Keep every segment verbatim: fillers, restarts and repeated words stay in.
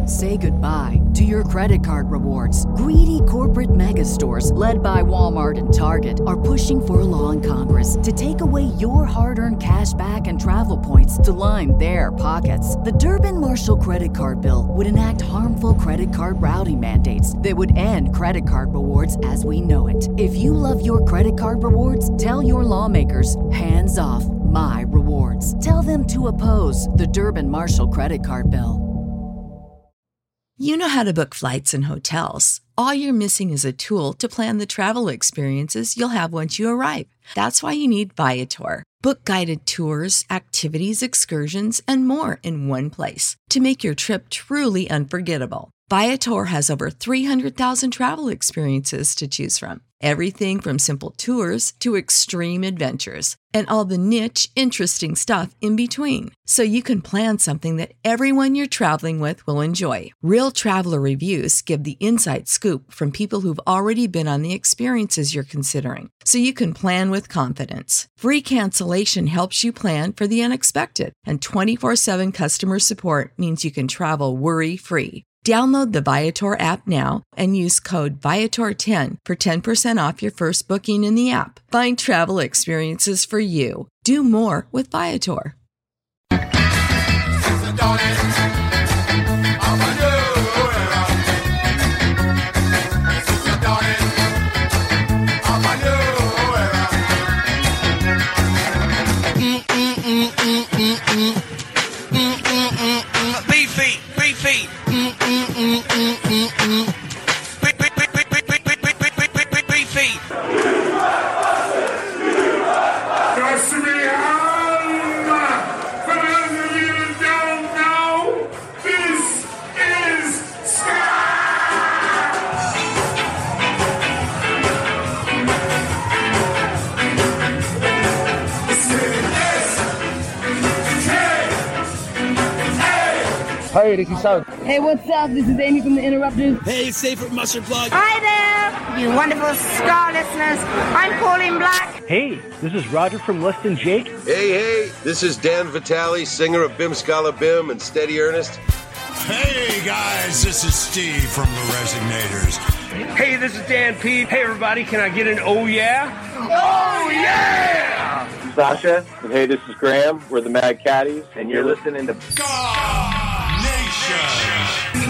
Say goodbye to your credit card rewards. Greedy corporate mega stores, led by Walmart and Target, are pushing for a law in Congress to take away your hard-earned cash back and travel points to line their pockets. The Durbin-Marshall credit card bill would enact harmful credit card routing mandates that would end credit card rewards as we know it. If you love your credit card rewards, tell your lawmakers, hands off my rewards. Tell them to oppose the Durbin-Marshall credit card bill. You know how to book flights and hotels. All you're missing is a tool to plan the travel experiences you'll have once you arrive. That's why you need Viator. Book guided tours, activities, excursions, and more in one place to make your trip truly unforgettable. Viator has over three hundred thousand travel experiences to choose from. Everything from simple tours to extreme adventures and all the niche, interesting stuff in between. So you can plan something that everyone you're traveling with will enjoy. Real traveler reviews give the inside scoop from people who've already been on the experiences you're considering. So you can plan with confidence. Free cancellation helps you plan for the unexpected. And twenty-four seven customer support means you can travel worry-free. Download the Viator app now and use code Viator ten for ten percent off your first booking in the app. Find travel experiences for you. Do more with Viator. Beefy, beefy. Hey, this is Sam. Hey, what's up? This is Amy from The Interrupters. Hey, it's Safe from Mustard Plug. Hi there, you wonderful Star listeners. I'm Pauline Black. Hey, this is Roger from Less Than Jake. Hey, hey, this is Dan Vitale, singer of Bim Scala Bim and Steady Ernest. Hey, guys, this is Steve from The Resignators. Hey, this is Dan P. Hey, everybody, can I get an oh yeah? Oh yeah! I'm Sasha, and hey, this is Graham. We're the Mad Caddies, and you're listening to God Nation.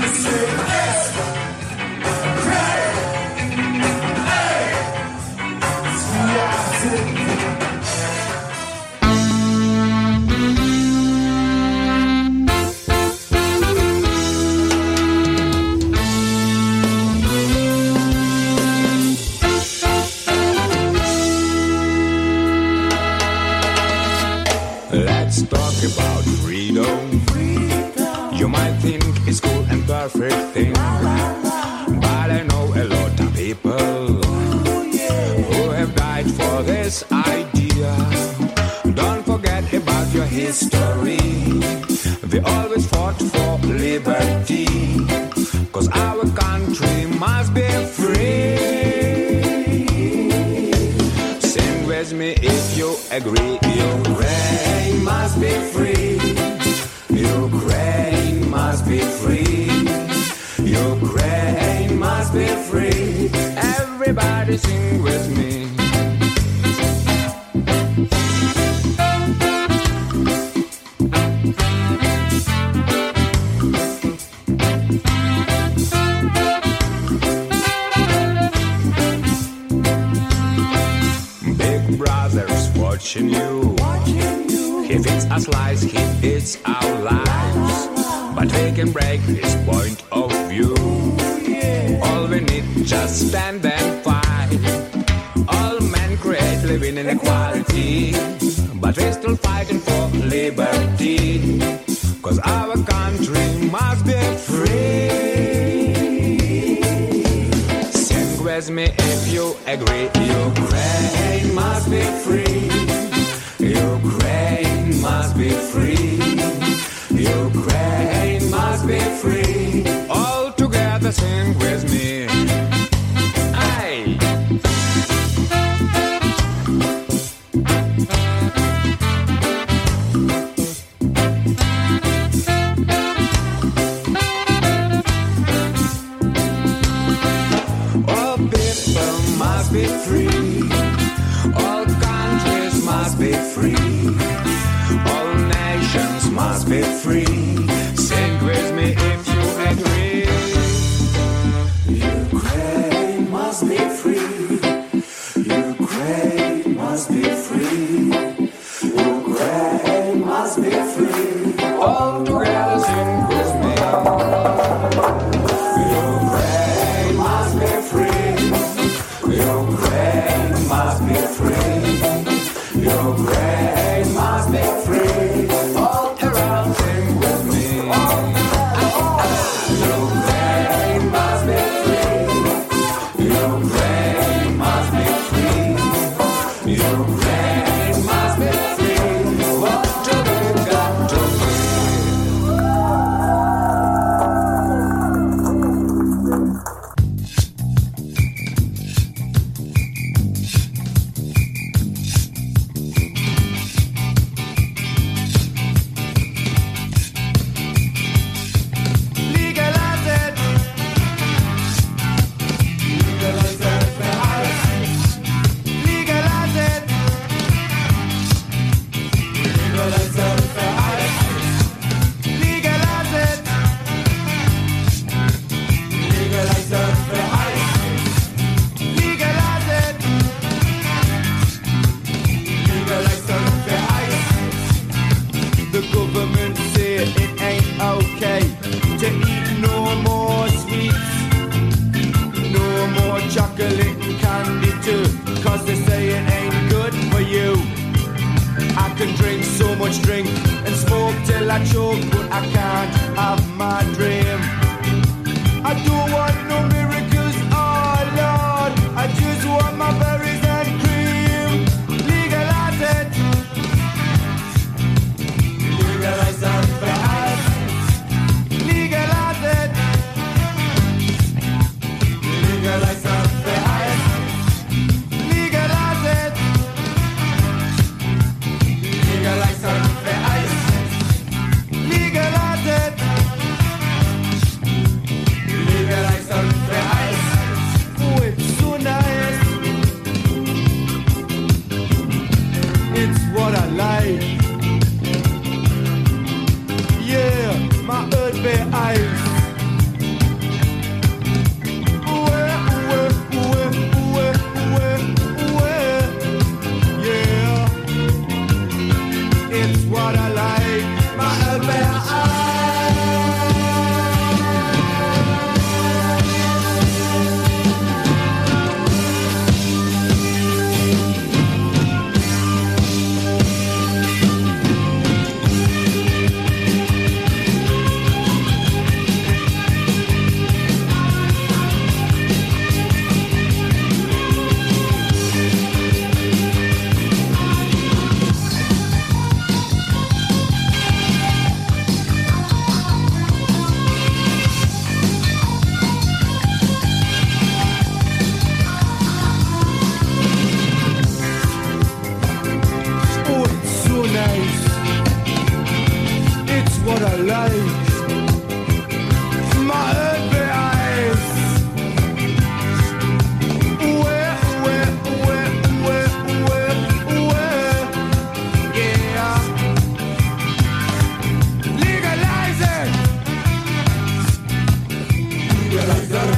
Let's talk about freedom. freedom. You might think it's cool and perfect thing, la, la, la. But I know a lot of people Ooh, yeah. who have died for this idea. Don't forget about your history. We always fought for liberty, 'cause our country must be free. Sing with me if you agree. Ukraine must be free. Ukraine must be free. Ukraine must be free. Everybody sing with me. Big Brother's watching you. He feeds a slice, he eats our lives. But we can break his point of view. All we need, just stand and fight. All men create living inequality, but we're still fighting for liberty. 'Cause our country must be free. Sing with me if you agree. Ukraine must be free. Ukraine must be free. Ukraine must be free. All together sing with me. Aye. much drink and smoke till I choke, but I can't have my dream. I don't want no miracles, oh Lord, I just want my berries and cream. Legalize it. Legalize it for us. Legalize it. Legalize it for us. Legalize it. Legalize it for us. Legalize it. Legalize it for us. Oh, it's so nice. It's what I like. Yeah, my earthly eyes. Ooh, ooh, ooh, ooh, ooh, ooh. Yeah, it's what I like. My earthly eyes. Oh, it's so nice. It's what I like. My earthly eyes. Where, where, where, where, where, where? Yeah. Legalize it. Legalize it.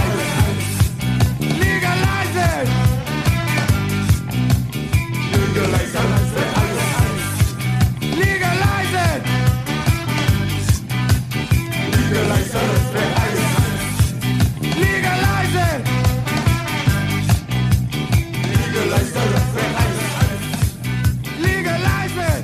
Legalize it. Legalize it. Legalize it. Legalize it. Legalize it. Legalize it. Legalize it.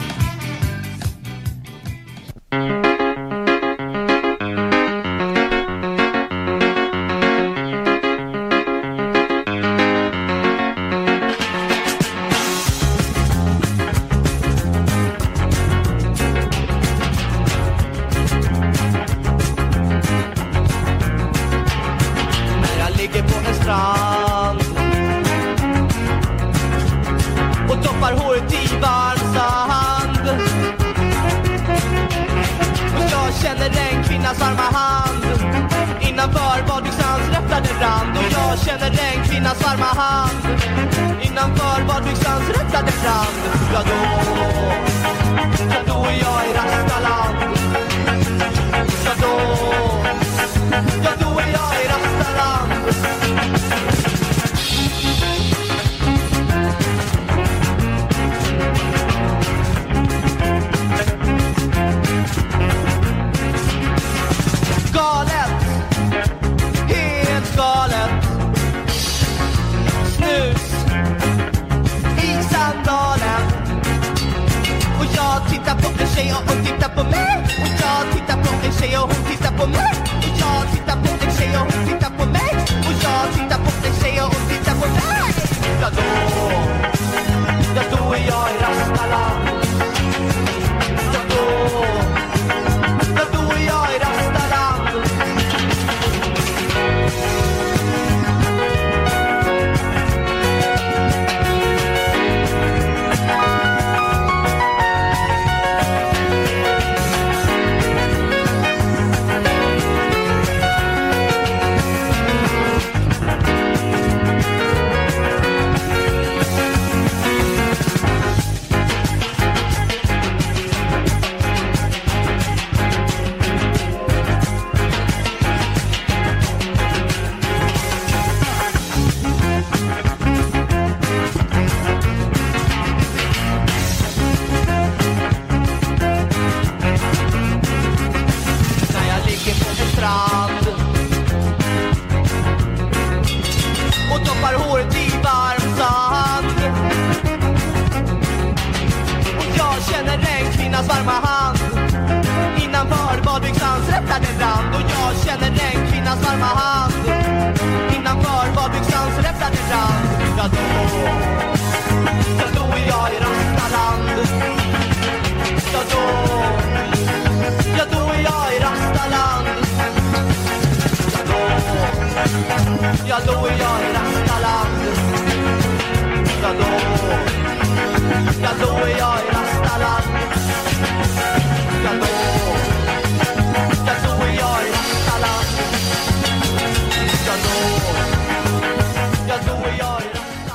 När jag ligger på en strand och doppar håret i varm sand, och jag känner en kvinnas varma hand innanför badbyxans rättade rand. Och jag känner en kvinnas varma hand innanför badbyxans rättade rand. Ja då, ja då är jag i Rastaland. Ja då, ja då är jag i Rastaland. Galet, helt galet. Snus i sandalen. Och jag tittar på en tjej och hon tittar på mig. Och jag tittar på en tjej och hon tittar på mig. Och jag tittar på en tjej och hon tittar på mig. Och jag tittar på en tjej och hon tittar på mig. Ja då, ja då är jag i Rastaland. Ja då, ja då är jag i Rastaland. känner kvinnas varma hand. Innanför badbyxans rättade brand. Och jag känner den kvinnas varma hand. Innanför badbyxans rättade brand. Ja då, ja då är jag i Rastaland. Ja då, ja då är jag i Rastaland. Ja då, ja då är jag i Rastaland. Ja då, ja då är jag i Rastaland. Ja då, ja då är jag i Rastaland. Ja då, ja då är jag i Rastaland.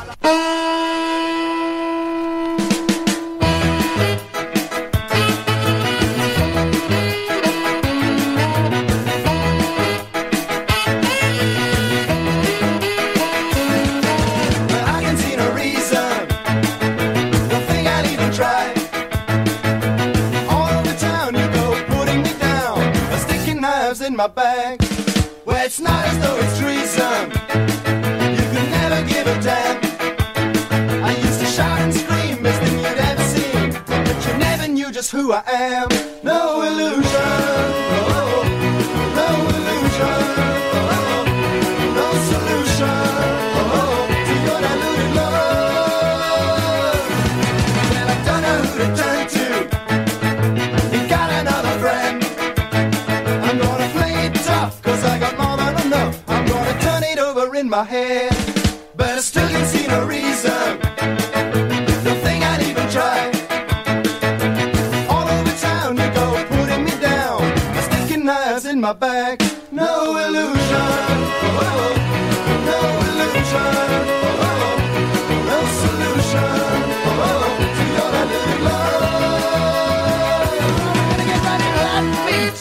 In my bag, well, it's not as though it's treason. You could never give a damn. I used to shout and scream, best thing you'd ever seen, but you never knew just who I am. No illusion, oh, no illusion, oh, no solution, oh, to your deluded love. Well, I don't know who to turn to. You got another friend. I'm gonna play it tough, cause I got more than enough. I'm gonna turn it over in my head, but I still can see no reason. Don't think I'd even try. All over town you go, putting me down, sticking knives in my back. No illusion, oh, no illusion, oh, no solution, oh, to your deluded love. Gonna get right into that beat.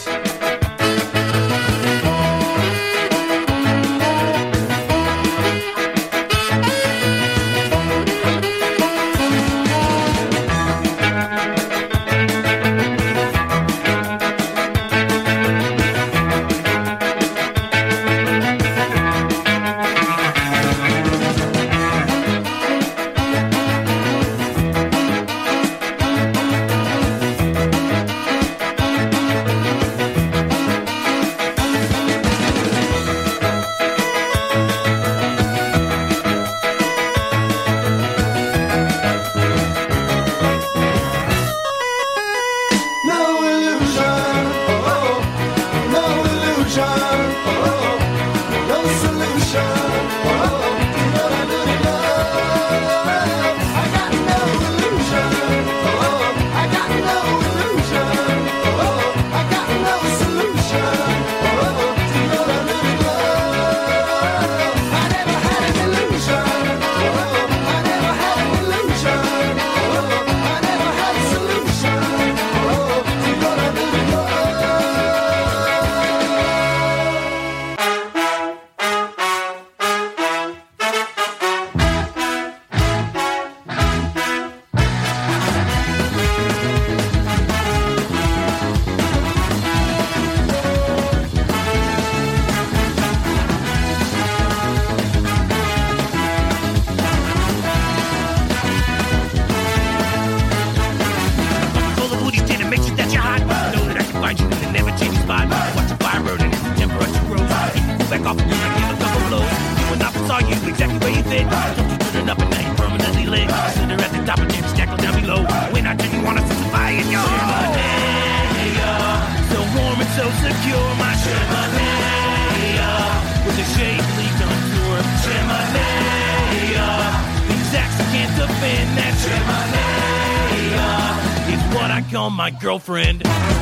My girlfriend.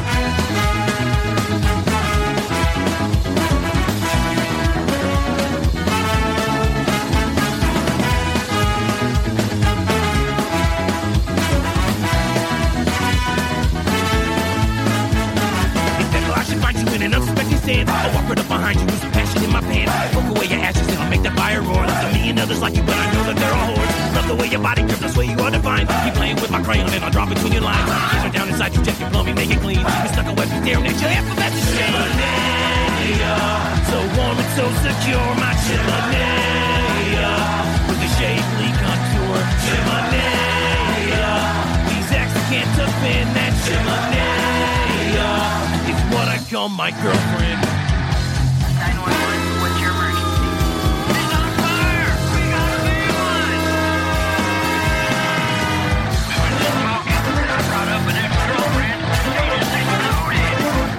Stand. I'll walk right up behind you with some passion in my pants. Poke away your ashes and I'll make that fire roar. There's a million others like you, but I know that they're all whores. Love the way your body grips, I swear you are divine. Keep playing with my crayon and I'll drop between your lines. Hands are down inside you, check your plumbing, make it clean. You're stuck on web, staring at your alphabet to shame. So warm and so secure, my Chimanea. With a shapely contour, Chimanea. These acts can't offend that Chimanea. call my girlfriend. nine one one, what's your emergency? It's on fire! We got a big one! We were just smoking, and I brought up an ex-girlfriend. She just ain't loaded.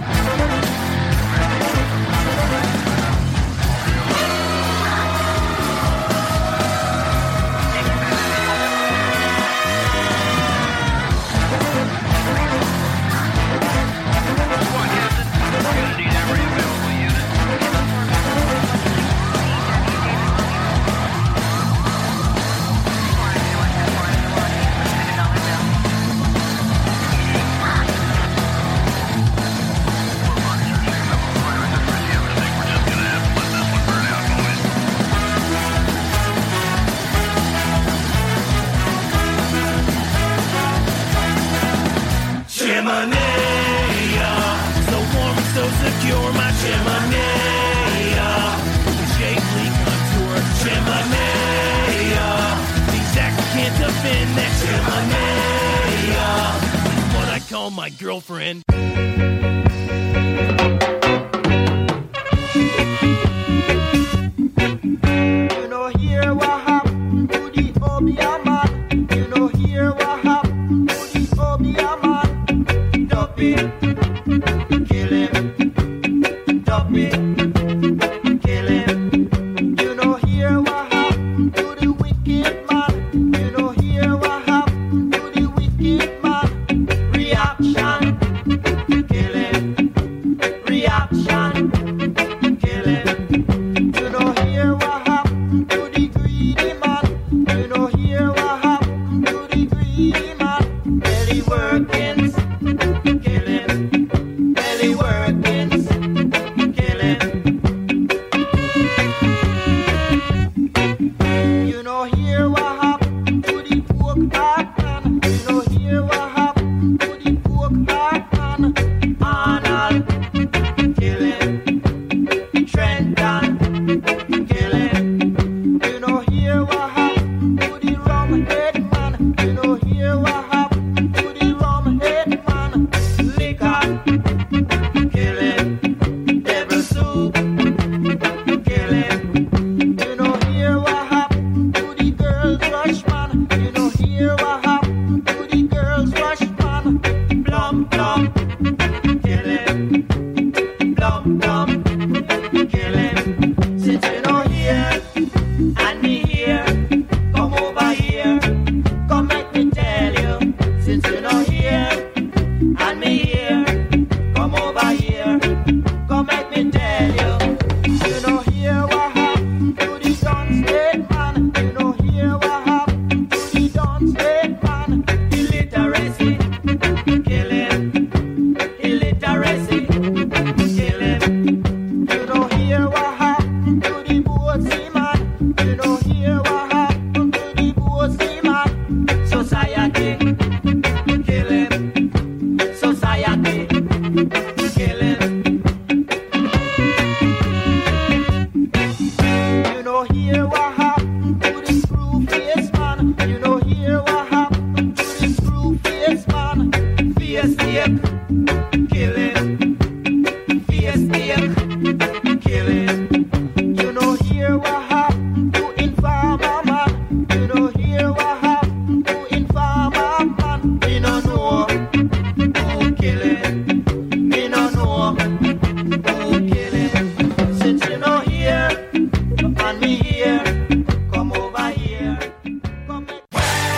Chimanea, so warm and so secure, my chimanea. The shapely contour, chimanea. These actors can't defend that chimanea. It's what I call my girlfriend. You know here what happened to the Obia man. You know here what happened to the Obia man. Dub it, kill him. Dub it, kill him. You know here what happened to the wicked man. You know here what happened to the wicked man. Reaction, kill him. Reaction, kill him. You know here what happened to the greedy man. You know here what happened to the greedy man. Belly workings, kill him. Belly workings, kill him. You know here what happened to the pork heart man. You know here what happened to the pork heart man. Arnold, kill him. Trenton, kill him. You know here what happened to the rum head man. You know here what happened to the rum head man. Liquor, kill him. Devil soup, kill him. You know here what happened to the girls rush man. You know here what happened to the girls rush man. Plum plum, kill him. Plum plum, kill him. Since you know here and me here, come over here. Come let me tell you. Since you know here and me here, come over here. Come let me tell you. You know here what happened to the Don State man. You know here what happened to the Don State man. Illiteracy, kill him. Illiteracy, kill him. You know here what happened to the Boatsy man. You know here what happened to the Boatsy man. Society, kill him. Society, kill him. You know here what happened to the screw face man. You know here what happened to the screw face man. Face tape, kill him. Face tape, kill him. You know here what happened to informer man. You know here what happened to informer man. Me no know who kill him. Me no know who kill him. Since you know here and me here, come over here. Come make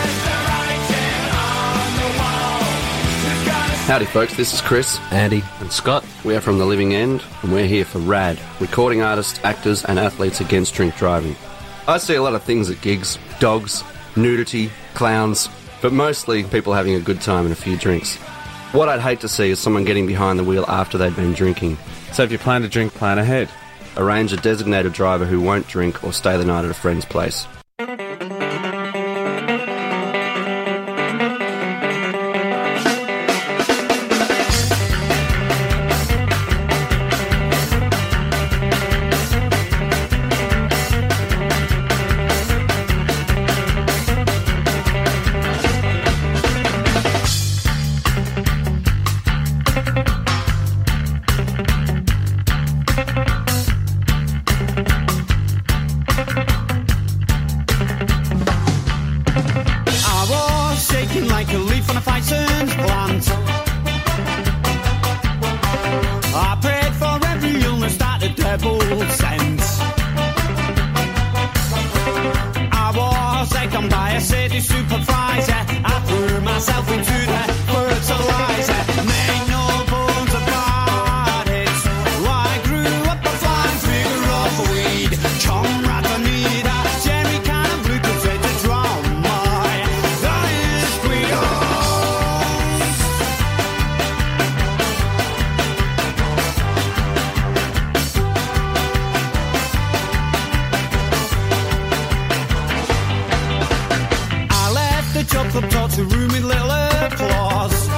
Howdy folks, this is Chris, Andy and Scott. We are from The Living End and we're here for RAD, recording artists, actors and athletes against drink driving. I see a lot of things at gigs, dogs, nudity, clowns, but mostly people having a good time and a few drinks. What I'd hate to see is someone getting behind the wheel after they've been drinking. So if you plan to drink, plan ahead. Arrange a designated driver who won't drink or stay the night at a friend's place. pebble scent. I was taken by a city supervisor. I threw myself into the fertilizer. Made no bones about it. I grew up a fine figure of weed. Comrade Anita, Jerry kind of glucosate to drown my dying squeals. I left the chocolate top to room with little applause.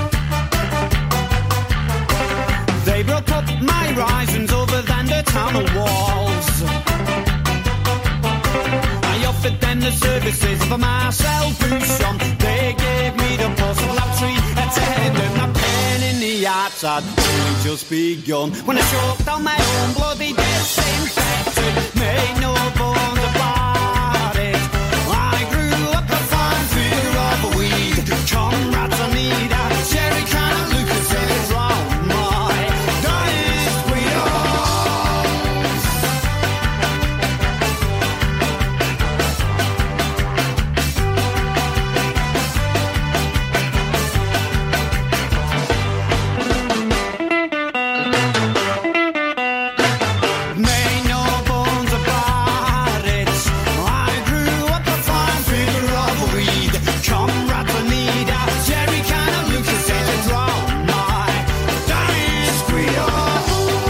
They broke up my horizons over than the tunnel walls. I offered them the services of a Marcel Bouchon. They gave me the puzzle of tree attendant. My pen in the arts had only just begun when I choked on my own bloody disinfectant. Made no bones about it. I grew up a fine figure of weed. Comrades Anita, Jerry kind of Lucas is round my dying squeals. Made no bones about it. I grew up a fine figure of weed. Comrades Anita, Jerry kind of Lucas is round my dying squeals.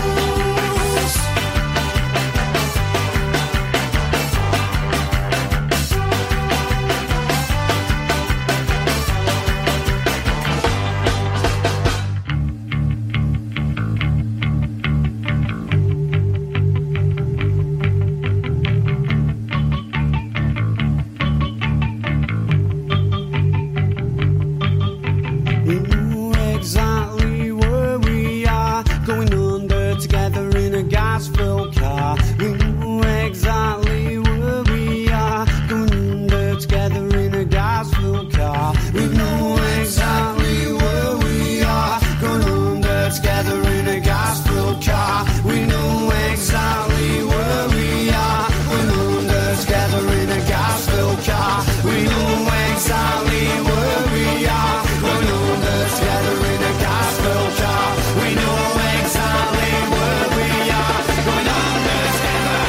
We know exactly where we are, going under together in a gas-filled car. We know exactly where we are, going under together in a gas-filled car. We know exactly where we are, going under together in a gas-filled car. We know exactly where we are, going under together in a gas-filled car. We know exactly where we are, going under together in a gas-filled car. We know exactly where we are, going under together.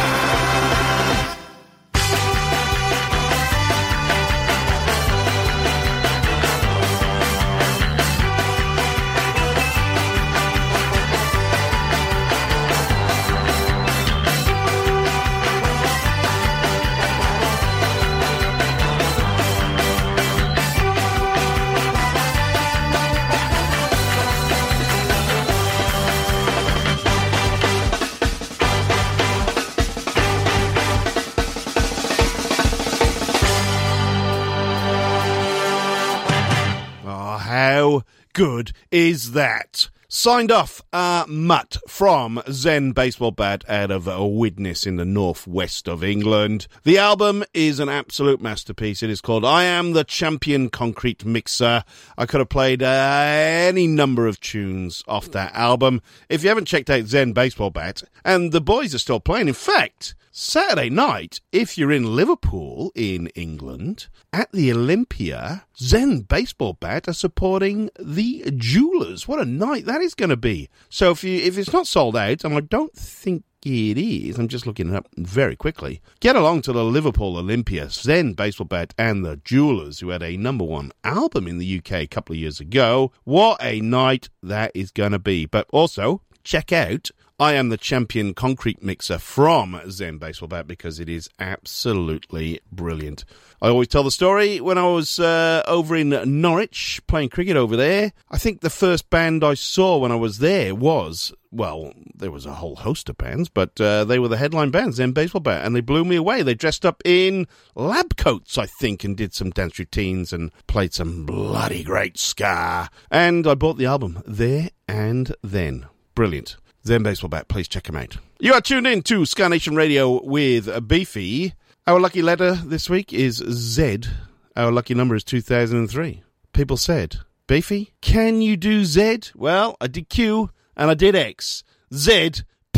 Oh, how good is that? Signed off, uh, Mutt from Zen Baseball Bat out of uh, Widnes in the northwest of England. The album is an absolute masterpiece. It is called I Am the Champion Concrete Mixer. I could have played uh, any number of tunes off that album. If you haven't checked out Zen Baseball Bat, and the boys are still playing, in fact, Saturday night, if you're in Liverpool in England, at the Olympia, Zen Baseball Bat are supporting the Jewelers. What a night that is going to be. So if you if it's not sold out, and I don't think it is, I'm just looking it up very quickly, get along to the Liverpool Olympia, Zen Baseball Bat and the Jewelers, who had a number one album in the U K a couple of years ago. What a night that is going to be. But also, check out I Am the Champion Concrete Mixer from Zen Baseball Bat, because it is absolutely brilliant. I always tell the story when I was uh, over in Norwich playing cricket over there. I think the first band I saw when I was there was, well, there was a whole host of bands, but uh, they were the headline band, Zen Baseball Bat, and they blew me away. They dressed up in lab coats, I think, and did some dance routines and played some bloody great ska. And I bought the album there and then. Brilliant. Zen Baseball Bat, please check them out. You are tuned in to Ska Nation Radio with Beefy. Our lucky letter this week is Z. Our lucky number is two thousand three. People said, Beefy, can you do Z? Well, I did Q and I did X. Z,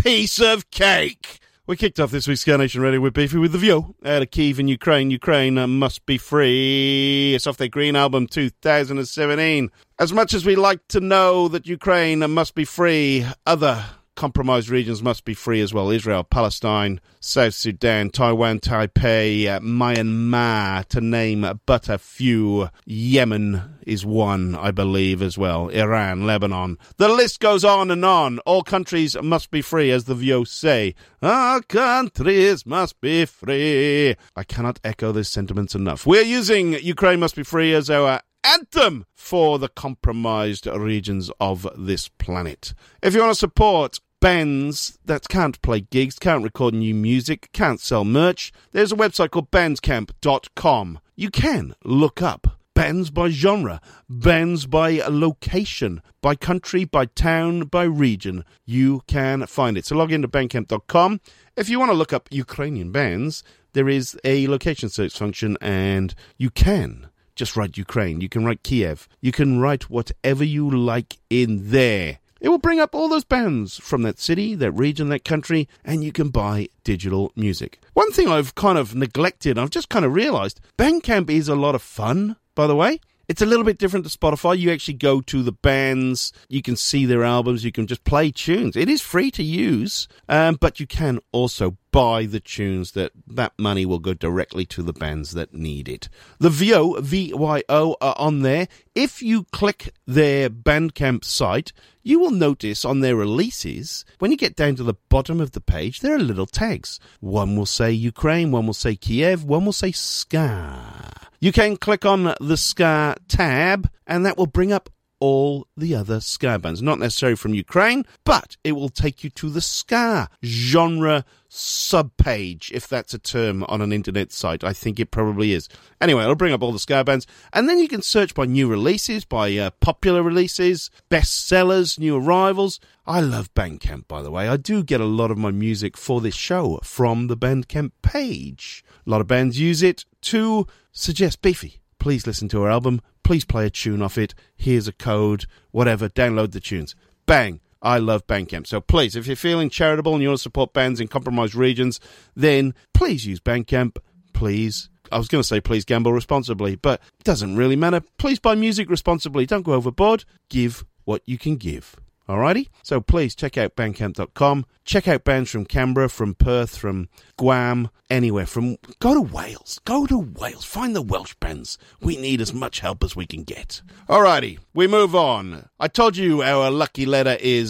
piece of cake. We kicked off this week's Ska Nation Radio with Beefy with The View out of Kyiv in Ukraine. Ukraine uh, must be free. It's off their Green Album two thousand seventeen. As much as we like to know that Ukraine must be free, other compromised regions must be free as well. Israel, Palestine, South Sudan, Taiwan, Taipei, uh, Myanmar, to name but a few. Yemen is one, I believe, as well. Iran, Lebanon. The list goes on and on. All countries must be free, as the Vio say. All countries must be free. I cannot echo those sentiments enough. We're using Ukraine Must Be Free as our anthem for the compromised regions of this planet. If you want to support bands that can't play gigs, can't record new music, can't sell merch, there's a website called bandcamp dot com. You can look up bands by genre, bands by location, by country, by town, by region. You can find it. So log into bandcamp dot com. If you want to look up Ukrainian bands, there is a location search function, and you can just write Ukraine. You can write Kiev. You can write whatever you like in there. It will bring up all those bands from that city, that region, that country, and you can buy digital music. One thing I've kind of neglected, I've just kind of realized, Bandcamp is a lot of fun, by the way. It's a little bit different to Spotify. You actually go to the bands, you can see their albums, you can just play tunes. It is free to use, um, but you can also buy the tunes. That that money will go directly to the bands that need it. The Vio, V Y O, are on there. If you click their Bandcamp site, you will notice on their releases, when you get down to the bottom of the page, there are little tags. One will say Ukraine, one will say Kiev, one will say Ska. You can click on the Ska tab, and that will bring up all the other Ska bands. Not necessarily from Ukraine, but it will take you to the Ska genre subpage, if that's a term on an internet site. I think it probably is. Anyway, it'll bring up all the Ska bands, and then you can search by new releases, by uh, popular releases, bestsellers, new arrivals. I love Bandcamp, by the way. I do get a lot of my music for this show from the Bandcamp page. A lot of bands use it to suggest, Beefy, please listen to our album, please play a tune off it, here's a code, whatever, download the tunes. Bang! I love Bandcamp. So please, if you're feeling charitable and you want to support bands in compromised regions, then please use Bandcamp. Please. I was going to say please gamble responsibly, but it doesn't really matter. Please buy music responsibly. Don't go overboard. Give what you can give. Alrighty? So please check out bandcamp dot com. Check out bands from Canberra, from Perth, from Guam, anywhere. From Go to Wales. Go to Wales. Find the Welsh bands. We need as much help as we can get. Alrighty, we move on. I told you our lucky letter is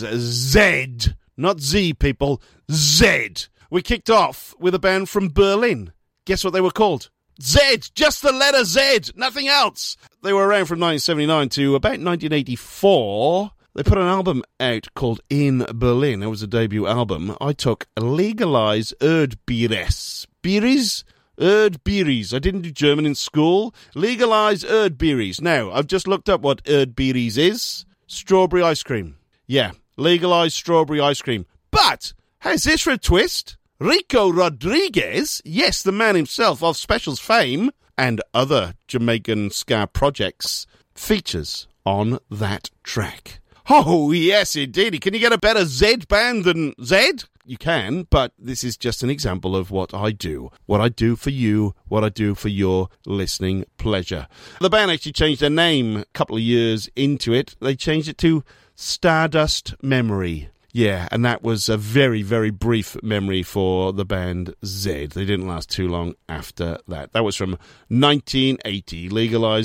Z. Not Z, people. Z. We kicked off with a band from Berlin. Guess what they were called? Z. Just the letter Z. Nothing else. They were around from nineteen seventy-nine to about nineteen eighty-four. They put an album out called In Berlin. It was a debut album. I took Legalize Erdbeeres. Beeries? Erdbeeres. I didn't do German in school. Legalize Erdbeeres. Now, I've just looked up what Erdbeeres is. Strawberry ice cream. Yeah, legalize strawberry ice cream. But, how's this for a twist? Rico Rodriguez, yes, the man himself of Specials fame and other Jamaican ska projects, features on that track. Oh, yes, indeed. Can you get a better Z band than Z? You can, but this is just an example of what I do. What I do for you, what I do for your listening pleasure. The band actually changed their name a couple of years into it. They changed it to Stardust Memory. Yeah, and that was a very, very brief memory for the band Z. They didn't last too long after that. That was from nineteen eighty. Legalize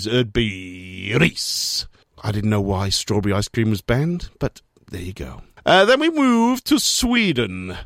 Erdbeeres. I didn't know why strawberry ice cream was banned, but there you go. Uh, then we move to Sweden.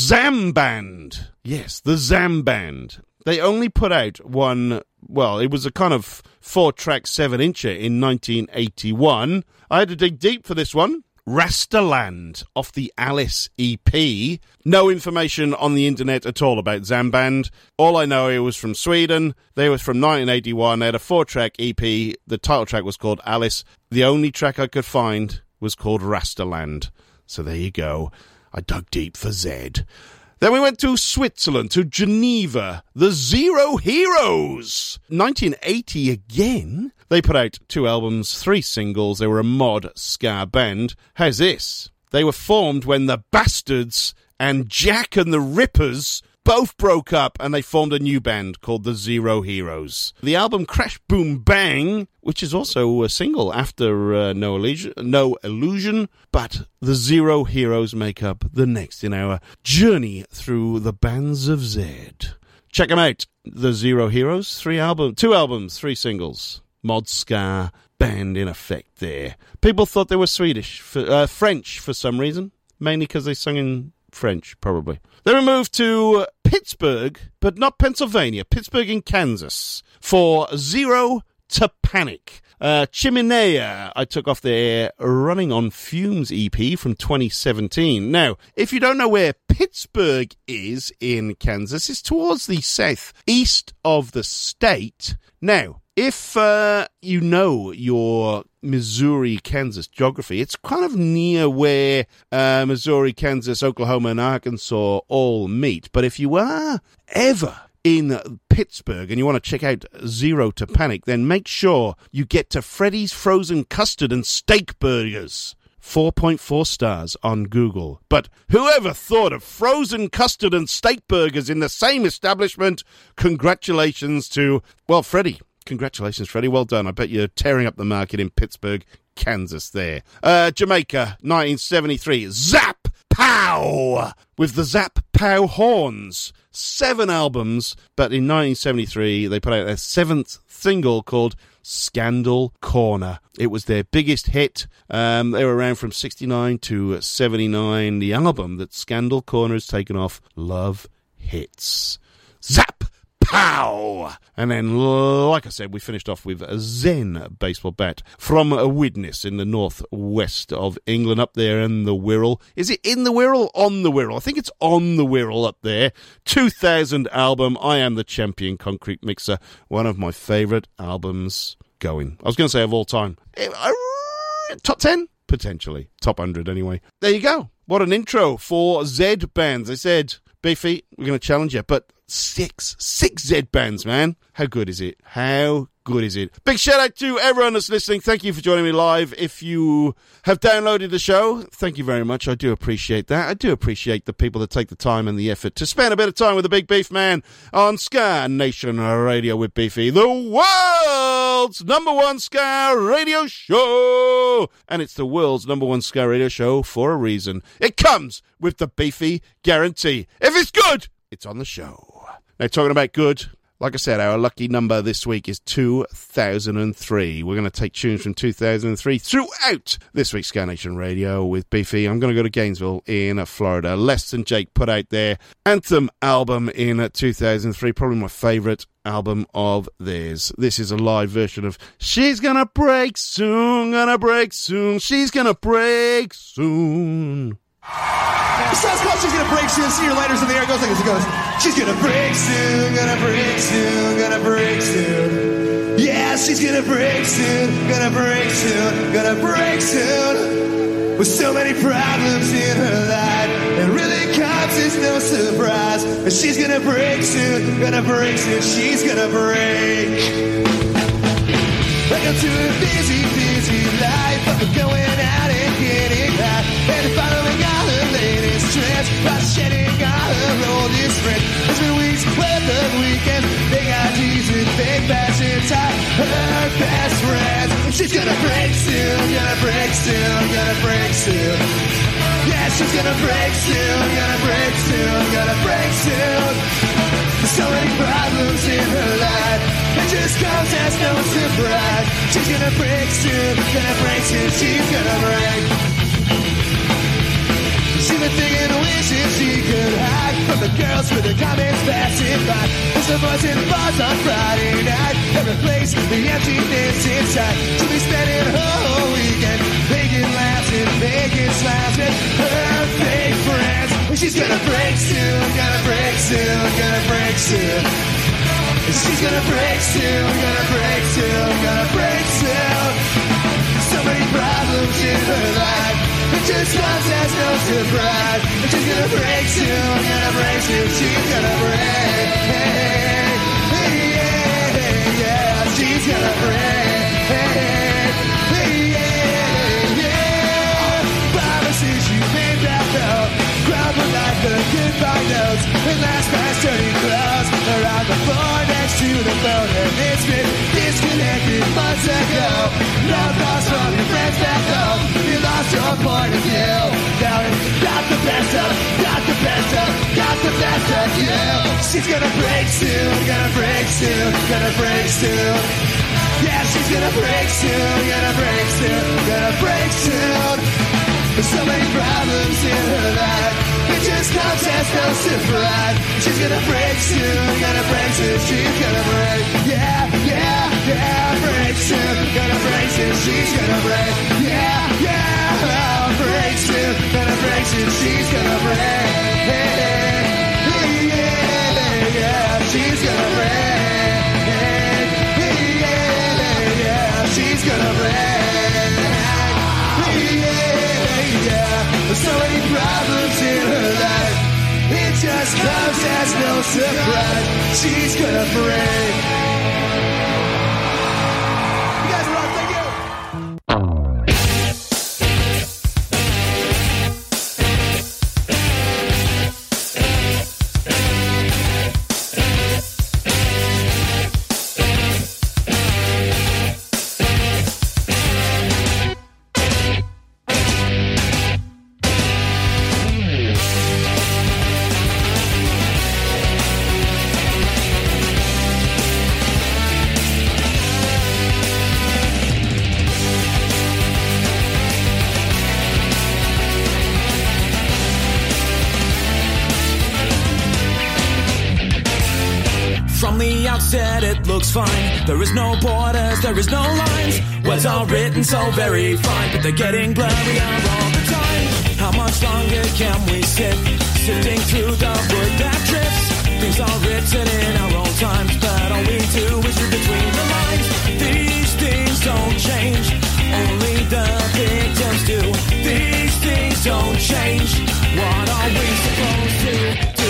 Zamband. Yes, the Zamband. They only put out one, well, it was a kind of four-track seven-incher in nineteen eighty-one. I had to dig deep for this one. Rastaland off the Alice E P. No information on the internet at all about Zamband. All I know, it was from Sweden. They was from nineteen eighty-one. They had a four-track E P. The title track was called Alice. The only track I could find was called Rastaland. So there you go. I dug deep for Z. Then we went to Switzerland, to Geneva, the Zero Heroes. nineteen eighty again. They put out two albums, three singles. They were a mod ska band. How's this? They were formed when the Bastards and Jack and the Rippers both broke up and they formed a new band called the Zero Heroes. The album Crash Boom Bang, which is also a single after uh, No Illusion, No Illusion, but the Zero Heroes make up the next in our journey through the bands of Zed. Check them out. The Zero Heroes, three album, two albums, three singles. Mod Ska band in effect there. People thought they were Swedish, for, uh, French for some reason, mainly because they sung in French, probably. Then we moved to Pittsburgh, but not Pennsylvania, Pittsburgh in Kansas, for Zero to Panic. Uh, Chimenea, I took off their Running on Fumes E P from twenty seventeen. Now, if you don't know where Pittsburgh is in Kansas, it's towards the southeast of the state. Now, if uh, you know your Missouri, Kansas geography, it's kind of near where uh, Missouri, Kansas, Oklahoma, and Arkansas all meet. But if you are ever in Pittsburgh and you want to check out Zero to Panic, then make sure you get to Freddy's Frozen Custard and Steak Burgers. four point four stars on Google. But whoever thought of frozen custard and steak burgers in the same establishment? Congratulations to, well, Freddy. Congratulations, Freddie. Well done. I bet you're tearing up the market in Pittsburgh, Kansas there. Uh, Jamaica, nineteen seventy-three. Zap Pow! With the Zap Pow Horns. Seven albums, but in nineteen seventy-three, they put out their seventh single called Scandal Corner. It was their biggest hit. Um, they were around from sixty-nine to seventy-nine. The album that Scandal Corner has taken off, Love Hits. Zap Pow! And then, like I said, we finished off with a Zen baseball bat from a Widnes in the northwest of England, up there in the Wirral. Is it in the Wirral? On the Wirral. I think it's on the Wirral up there. two thousand album, I Am the Champion Concrete Mixer. One of my favourite albums going. I was going to say of all time. Top ten? Potentially. Top one hundred anyway. There you go. What an intro for Zed bands. They said, Beefy, we're going to challenge you, but Six, six Zed bands, man. How good is it? How good is it? Big shout out to everyone that's listening. Thank you for joining me live. If you have downloaded the show, thank you very much. I do appreciate that. I do appreciate the people that take the time and the effort to spend a bit of time with the Big Beef Man on Ska Nation Radio with Beefy, the world's number one ska radio show. And it's the world's number one ska radio show for a reason. It comes with the Beefy guarantee. If it's good, it's on the show. Now, talking about good, like I said, our lucky number this week is two thousand three. We're going to take tunes from two thousand three throughout this week's Ska Nation Radio with Beefy. I'm going to go to Gainesville in Florida. Less Than Jake put out their Anthem album in two thousand three, probably my favourite album of theirs. This is a live version of She's Gonna Break Soon, Gonna Break Soon, She's Gonna Break Soon. The song's called She's Gonna Break Soon. See your lighters in the air. It goes like this. It goes, she's gonna break soon, gonna break soon, gonna break soon. Yeah, she's gonna break soon, gonna break soon, gonna break soon. With so many problems in her life, it really comes as no surprise. But she's gonna break soon, gonna break soon, she's gonna break. Welcome to a busy, busy life of going out and getting high and following all her latest trends by shedding all her oldest friends. It's been weeks worth of weekends, big ideas and big passions are her best friends. She's gonna break soon, gonna break soon, gonna break soon. Yeah, she's gonna break soon, gonna break soon, gonna break soon. There's so many problems in her life, it just comes as no surprise. She's gonna break soon, gonna break soon, she's gonna break. She's been thinking of wishes she could hide from the girls with the comments passing by. There's the boys in bars on Friday night and replace the emptiness inside. She'll be spending her whole weekend making laughs and making smiles with her fake friends. She's gonna break soon, gonna break soon, gonna break soon. She's gonna break soon, gonna break soon, gonna break soon. So many problems in her life, it just comes as no surprise. She's gonna break soon, gonna break soon, she's gonna break. Hey, hey, yeah, yeah, she's gonna break. Hey, hey, yeah, yeah. Promises you made that fell, crumble like the find notes and last night's dirty clothes around the floor next to the phone, and it's been disconnected months ago. No thoughts from your friends back home. You lost your point of view. Now it's got the best of, got the best of, got the best of you. She's gonna break soon, gonna break soon, gonna break soon. Yeah, she's gonna break soon, gonna break soon, gonna break soon. There's so many problems in her life, it just comes as no surprise. She's gonna break soon, gonna break soon, she's gonna break. Yeah, yeah, yeah, break soon, gonna break soon, she's gonna break. Yeah, yeah, oh, break soon, gonna break soon, she's gonna break. Hey, hey, yeah, yeah, she's gonna break. Hey, hey, yeah, yeah, she's gonna break. Hey, yeah, yeah, there's so many problems in her life, it just comes as no surprise. She's gonna break. You guys are on, thank you. From the outset it looks fine. There is no borders, there is no lines. Words are written so very fine, but they're getting blurrier all the time. How much longer can we sit, sifting through the wood that drifts? Things are written in our own times, but all we do is read between the lines. These things don't change, only the victims do. These things don't change, what are we supposed to do?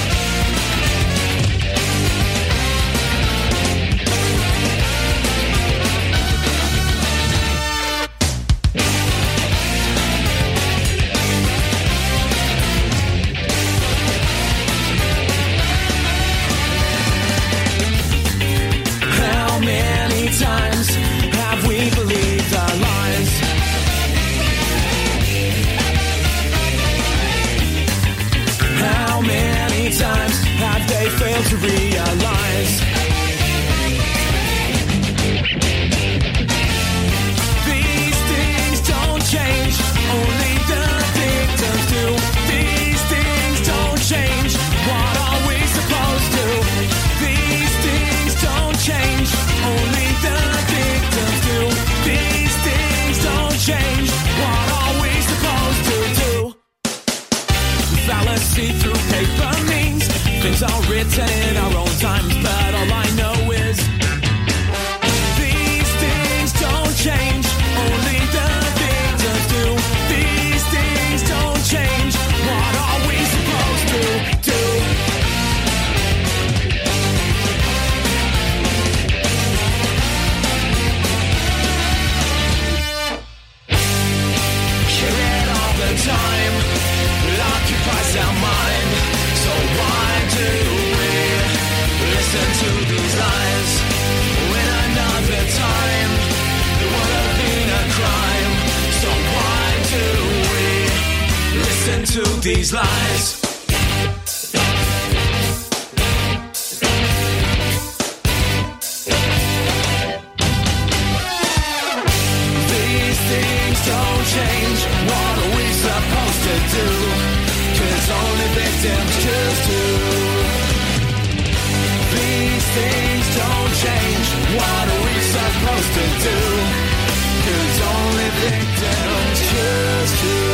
Times have we believed our lies? How many times have they failed to realize? These things don't change, only the victims do. These things don't change, what are we supposed to? These things don't change, only the victims do. These things don't change, what are we supposed to do? Fallacy through paper means things are written in our own times, but all I know is these things don't change, only the victims do. These things don't change, what are we supposed to do? Time it occupies our mind, so why do we listen to these lies? When another time it would have been a crime, so why do we listen to these lies? These things don't change, what are we supposed to do? 'Cause only victims choose to. These things don't change, what are we supposed to do? 'Cause only victims choose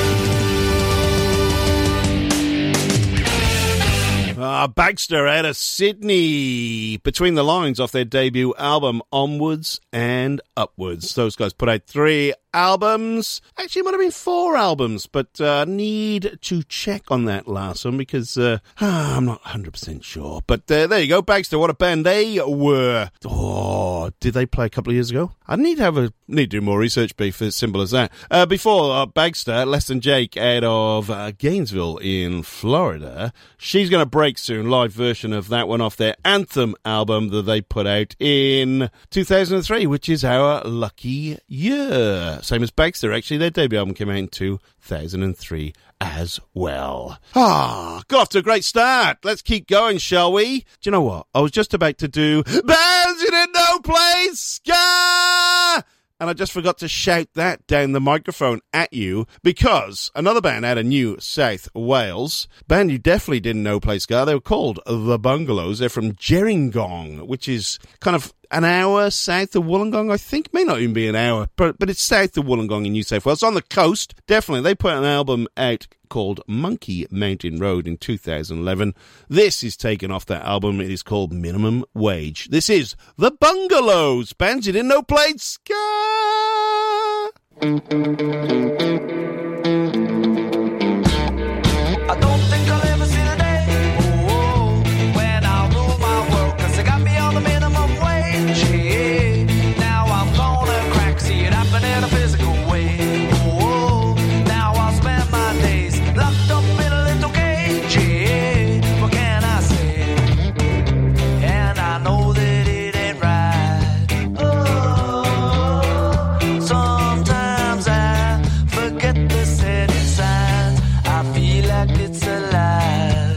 to. Uh, Baxter out of Sydney, Between the Lines, off their debut album Onwards and Upwards. Those guys put out three albums. Actually, it might have been four albums, but uh, need to check on that last one because uh, I'm not one hundred percent sure. But uh, there you go, Bagster. What a band they were. Oh, did they play a couple of years ago? I need to have a need to do more research, be as simple as that. Uh, before uh, Bagster, Less Than Jake out of uh, Gainesville in Florida. She's going to break soon. Live version of that one off their Anthem album that they put out in two thousand three, which is our lucky year. Same as Bagster, actually. Their debut album came out in two thousand three as well. Ah, got off to a great start. Let's keep going, shall we? Do you know what? I was just about to do Bands You Didn't Know Play Ska! And I just forgot to shout that down the microphone at you because another band out of New South Wales, band you definitely didn't know play ska, they were called The Bungalows. They're from Gerringong, which is kind of an hour south of Wollongong, I think. May not even be an hour, but, but it's south of Wollongong in New South Wales. On the coast, definitely. They put an album out called Monkey Mountain Road in two thousand eleven. This is taken off that album. It is called Minimum Wage. This is The Bungalows. Bands you didn't know played ska. I don't think I'll ever see the day, oh, oh, when I'll rule my world, 'cause they got me on the minimum wage, yeah. Now I'm gonna crack, see it happen in a physical way, oh, oh. Now I'll spend my days locked up in a little cage, yeah. What can I say? And I know that it ain't right, oh. Sometimes I forget the setting signs. I feel like it's alive.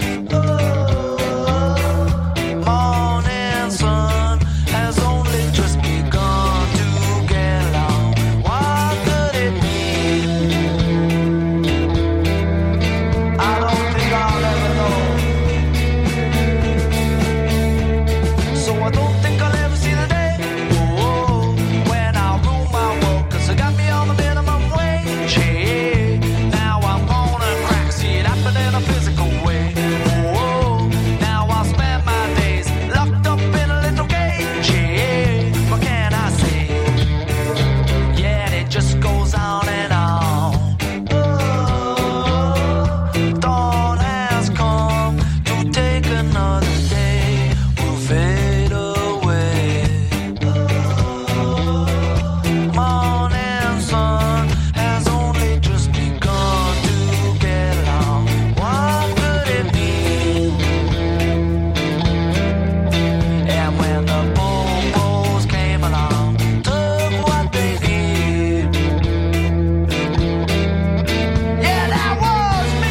Oh, morning sun has only just begun to get long. What could it mean? I don't think I'll ever know. So I don't think I'll ever see the day, oh, when I'll rule my world, 'cause they got me on the minimum wage, yeah. Now I'm gonna crack, see it happen in a physical way, oh, now I'll spend my days locked up in a little cage, yeah. What can I say? Yeah, and it just goes on and on. Oh, dawn has come to take another day, will fade away. Morning sun has only just begun to get long. What could it mean? And when the bobos came along, took what they need. Yeah, that was me.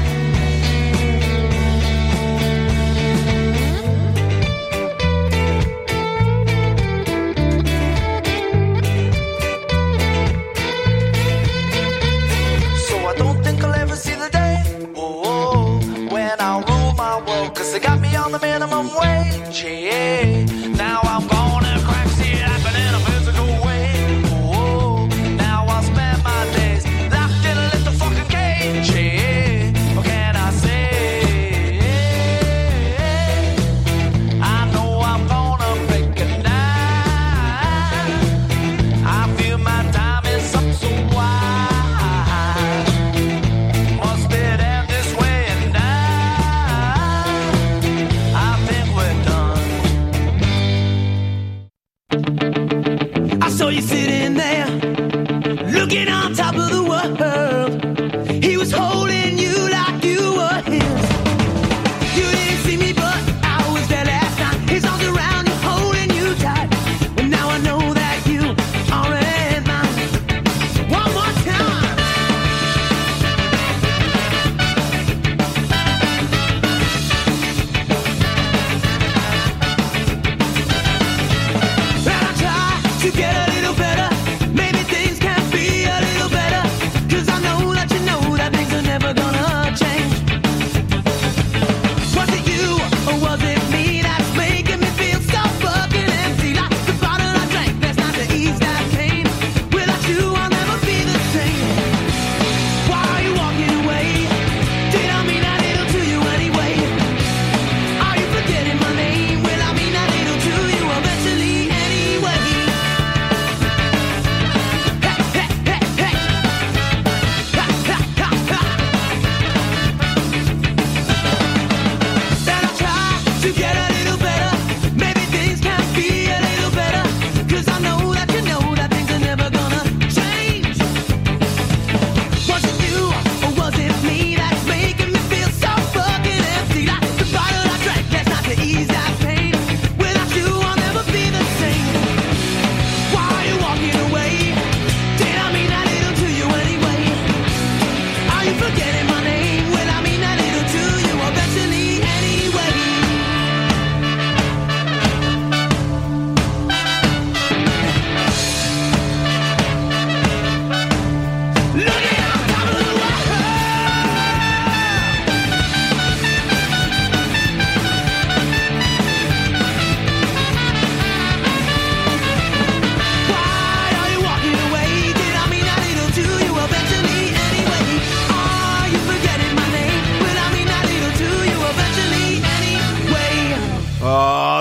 So I don't think I'll ever see the day, oh, when I'll rule my world, 'cause they got me on the minimum wage, yeah. Now I'm gonna crack, see it happen in a physical way, oh, now I'll spend my days locked in a little fucking cage, yeah. What can I say? I know I'm gonna break a night. I feel my time is up, so why must it end this way? And I, I think we're done.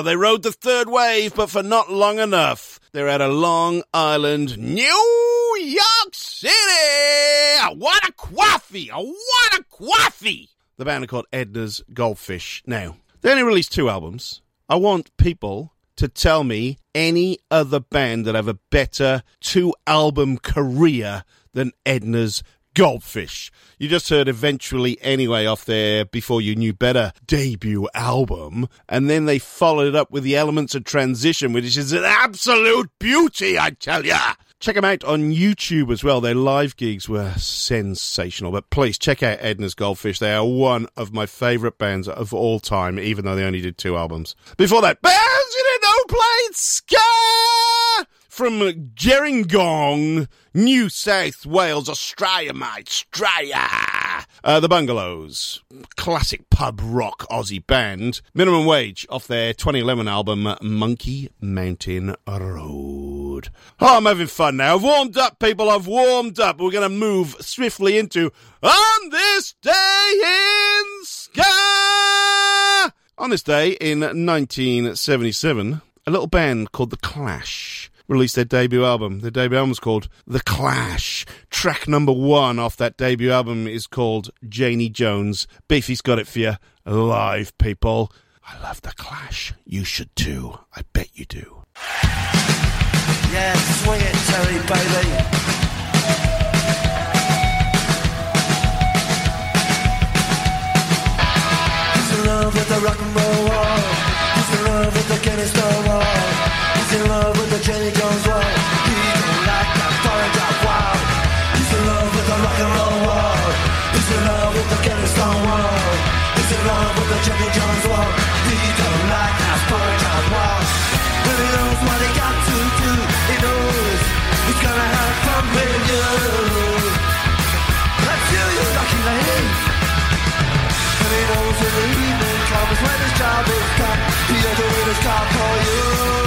Oh, they rode the third wave, but for not long enough. They're out of Long Island, New York City. What a coffee! What a coffee! The band are called Edna's Goldfish. Now, they only released two albums. I want people to tell me any other band that have a better two-album career than Edna's Goldfish. You just heard Eventually Anyway off their Before You Knew Better debut album, and then they followed it up with The Elements of Transition, which is an absolute beauty, I tell ya! Check them out on YouTube as well. Their live gigs were sensational. But please, check out Edna's Goldfish. They are one of my favourite bands of all time, even though they only did two albums. Before that, bands you didn't know played ska! From Gerringong, New South Wales, Australia, mate. Australia! Uh, the Bungalows, classic pub rock Aussie band. Minimum Wage off their twenty eleven album, Monkey Mountain Road. Oh, I'm having fun now. I've warmed up, people. I've warmed up. We're going to move swiftly into On This Day in Ska! On this day in nineteen seventy-seven, a little band called The Clash released their debut album. Their debut album was called The Clash. Track number one off that debut album is called Janie Jones. Beefy's got it for you. Live, people. I love The Clash. You should too. I bet you do. Yeah, swing it, Terry, baby. He's in love with the rock and roll wall. He's in love with the Guinness Star wall. He's in love with the Jenny Jones wall. He don't like that foreign job wall. He's in love with the rock and roll wall. He's in love with the Guinness Star wall. He's in love with the Jenny Jones wall. He don't like that foreign job wall. But he knows what he got to do. He knows he's gonna have fun with you. That's you, you lucky lady. And he knows when the evening comes, when his job is done, he'll do it his car for you.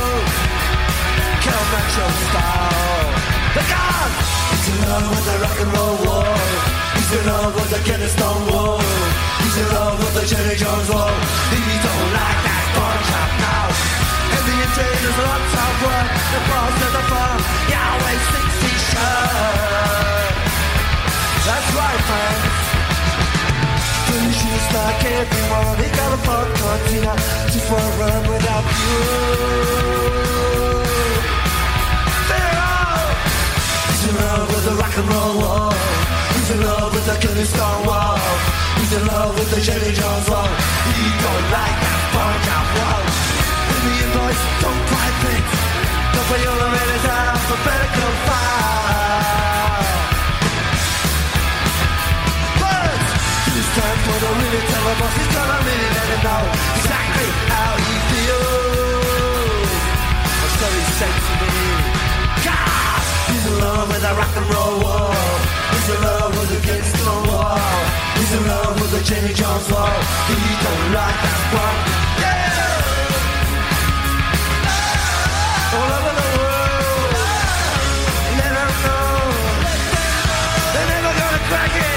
Kill Metro style. The God! He's in love with the rock and roll war. He's in love with the Guinness Stone wall. He's in love with the Jenny Jones wall. He don't like that porn shop now. And the intruders are on top work. The boss of the farm, Yahweh thinks he should. That's right, friends. Just like everyone, he got a park cantina just for a run without you. Pharaoh! He's in love with the rock and roll wall. He's in love with the Guinness Star wall. He's in love with the Jenny Jones wall. He don't like that barn job wall. And the invoice don't quite fit. Don't put your letters out alphabetical file. Time for the really tell him boss, he's gonna really let him know exactly how he feels. Or so he said to me. God! He's in love with the rock and roll wall. He's in love with the Kingston wall. He's in love with the Jenny Jones wall. He don't like that part. Yeah! All over the world. Let them know. They're never gonna crack it.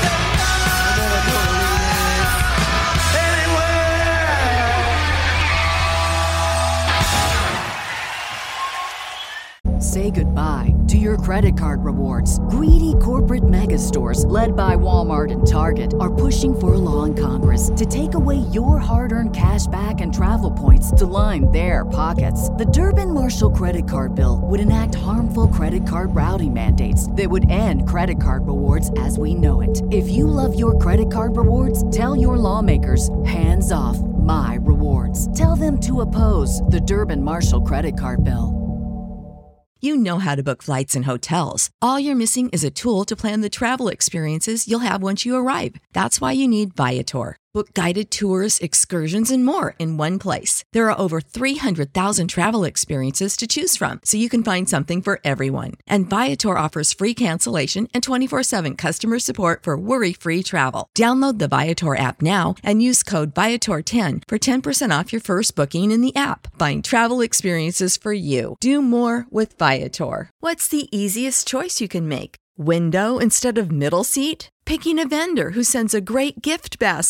Say goodbye to your credit card rewards. Greedy corporate mega stores, led by Walmart and Target, are pushing for a law in Congress to take away your hard-earned cash back and travel points to line their pockets. The Durbin-Marshall credit card bill would enact harmful credit card routing mandates that would end credit card rewards as we know it. If you love your credit card rewards, tell your lawmakers, hands off my rewards. Tell them to oppose the Durbin-Marshall credit card bill. You know how to book flights and hotels. All you're missing is a tool to plan the travel experiences you'll have once you arrive. That's why you need Viator. Book guided tours, excursions, and more in one place. There are over three hundred thousand travel experiences to choose from, so you can find something for everyone. And Viator offers free cancellation and twenty-four seven customer support for worry-free travel. Download the Viator app now and use code Viator ten for ten percent off your first booking in the app. Find travel experiences for you. Do more with Viator. What's the easiest choice you can make? Window instead of middle seat? Picking a vendor who sends a great gift basket?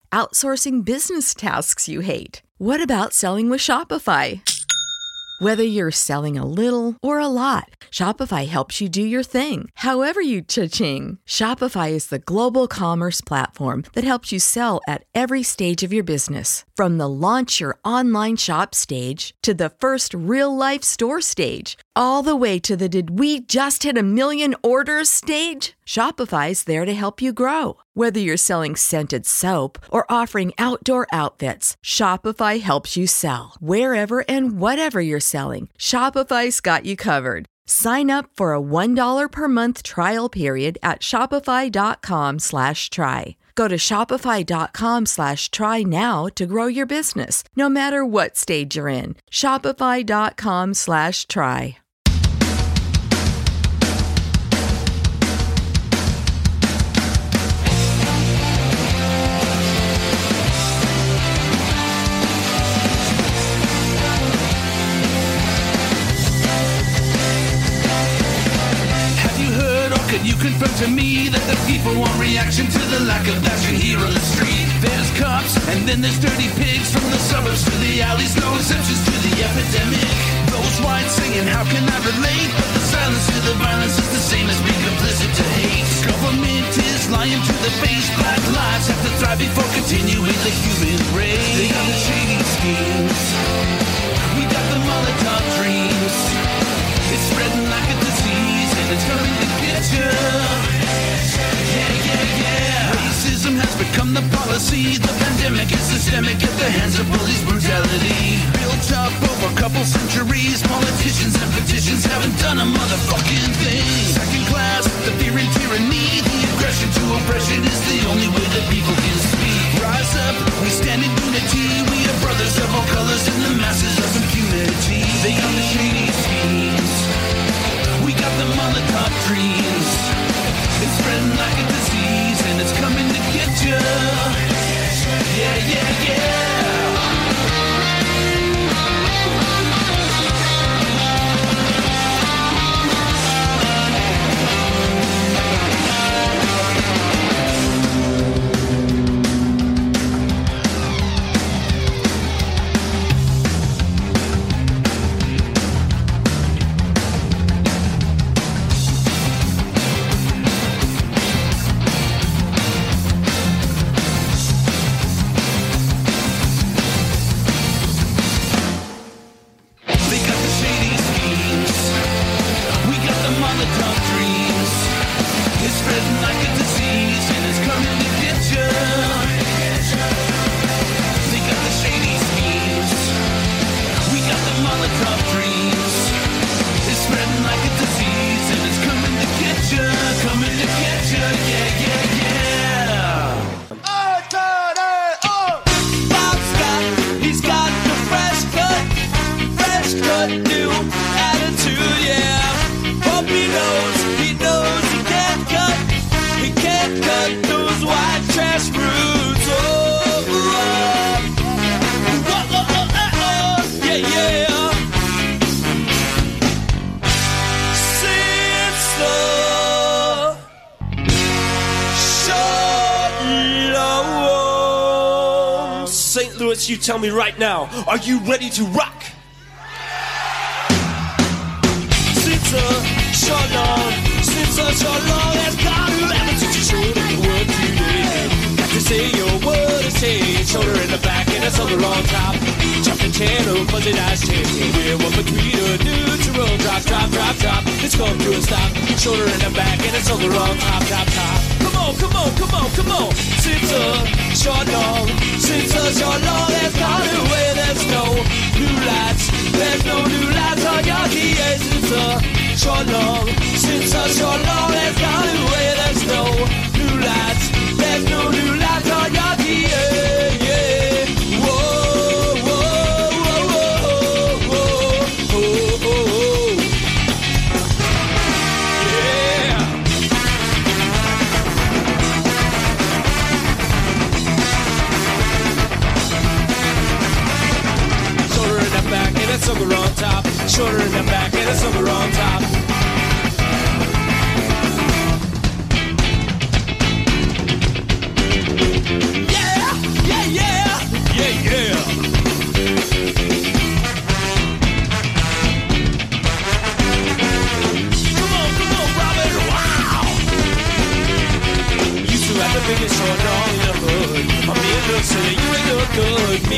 outsourcing business tasks you hate? What about selling with Shopify? Whether you're selling a little or a lot, Shopify helps you do your thing, however you cha-ching. Shopify is the global commerce platform that helps you sell at every stage of your business. From the launch your online shop stage to the first real-life store stage, all the way to the did we just hit a million orders stage. Shopify's there to help you grow. Whether you're selling scented soap or offering outdoor outfits, Shopify helps you sell. Wherever and whatever you're selling, Shopify's got you covered. Sign up for a one dollar per month trial period at shopify.com slash try. Go to shopify.com slash try now to grow your business, no matter what stage you're in. Shopify.com slash try. Can you confirm to me that the people want reaction to the lack of action here on the street? There's cops, and then there's dirty pigs. From the suburbs to the alleys, no exceptions to the epidemic. Those whites singing, how can I relate? But the silence to the violence is the same as being complicit to hate. Government is lying to the face. Black lives have to thrive before continuing the human race. They got the shady schemes. We got the Molotov dreams. It's spreading like a disease, and it's coming to get you. Yeah, yeah, yeah. Racism has become the policy. The pandemic is systemic at the hands of police brutality. Built up over a couple centuries. Politicians and petitions haven't done a motherfucking thing. Second class, the fear and tyranny. The aggression to oppression is the only way that people can speak. Rise up, we stand in unity. We are brothers of all colors in the masses of impunity. They got the shady schemes. We got the Molotov dreams. It's spreading like a disease, and it's coming to get you. Yeah, yeah, yeah. You tell me right now, are you ready to rock? Since a short long, since a short long has gone, you haven't since you showed the word today. Got to say your word and say it, shoulder in the back and it's on the wrong top. Jumping channel, fuzzy dice chain. We're one between a neutral drop, drop, drop, drop. It's come to a stop. Shoulder in the back and it's on the wrong top, top, top. Come on, come on, come on, come on. Since a short long, since a short long has gone away, there's no new lights. There's no new lights on your D A. Since a short long, since a short long has gone away, there's no new lights. There's no new lights on your D A. Yeah. Whoa, whoa, whoa, whoa, whoa, whoa, whoa. Yeah. Shoulder in the back and it's on the wrong top. Shoulder in the back and it's on the wrong top. Yeah,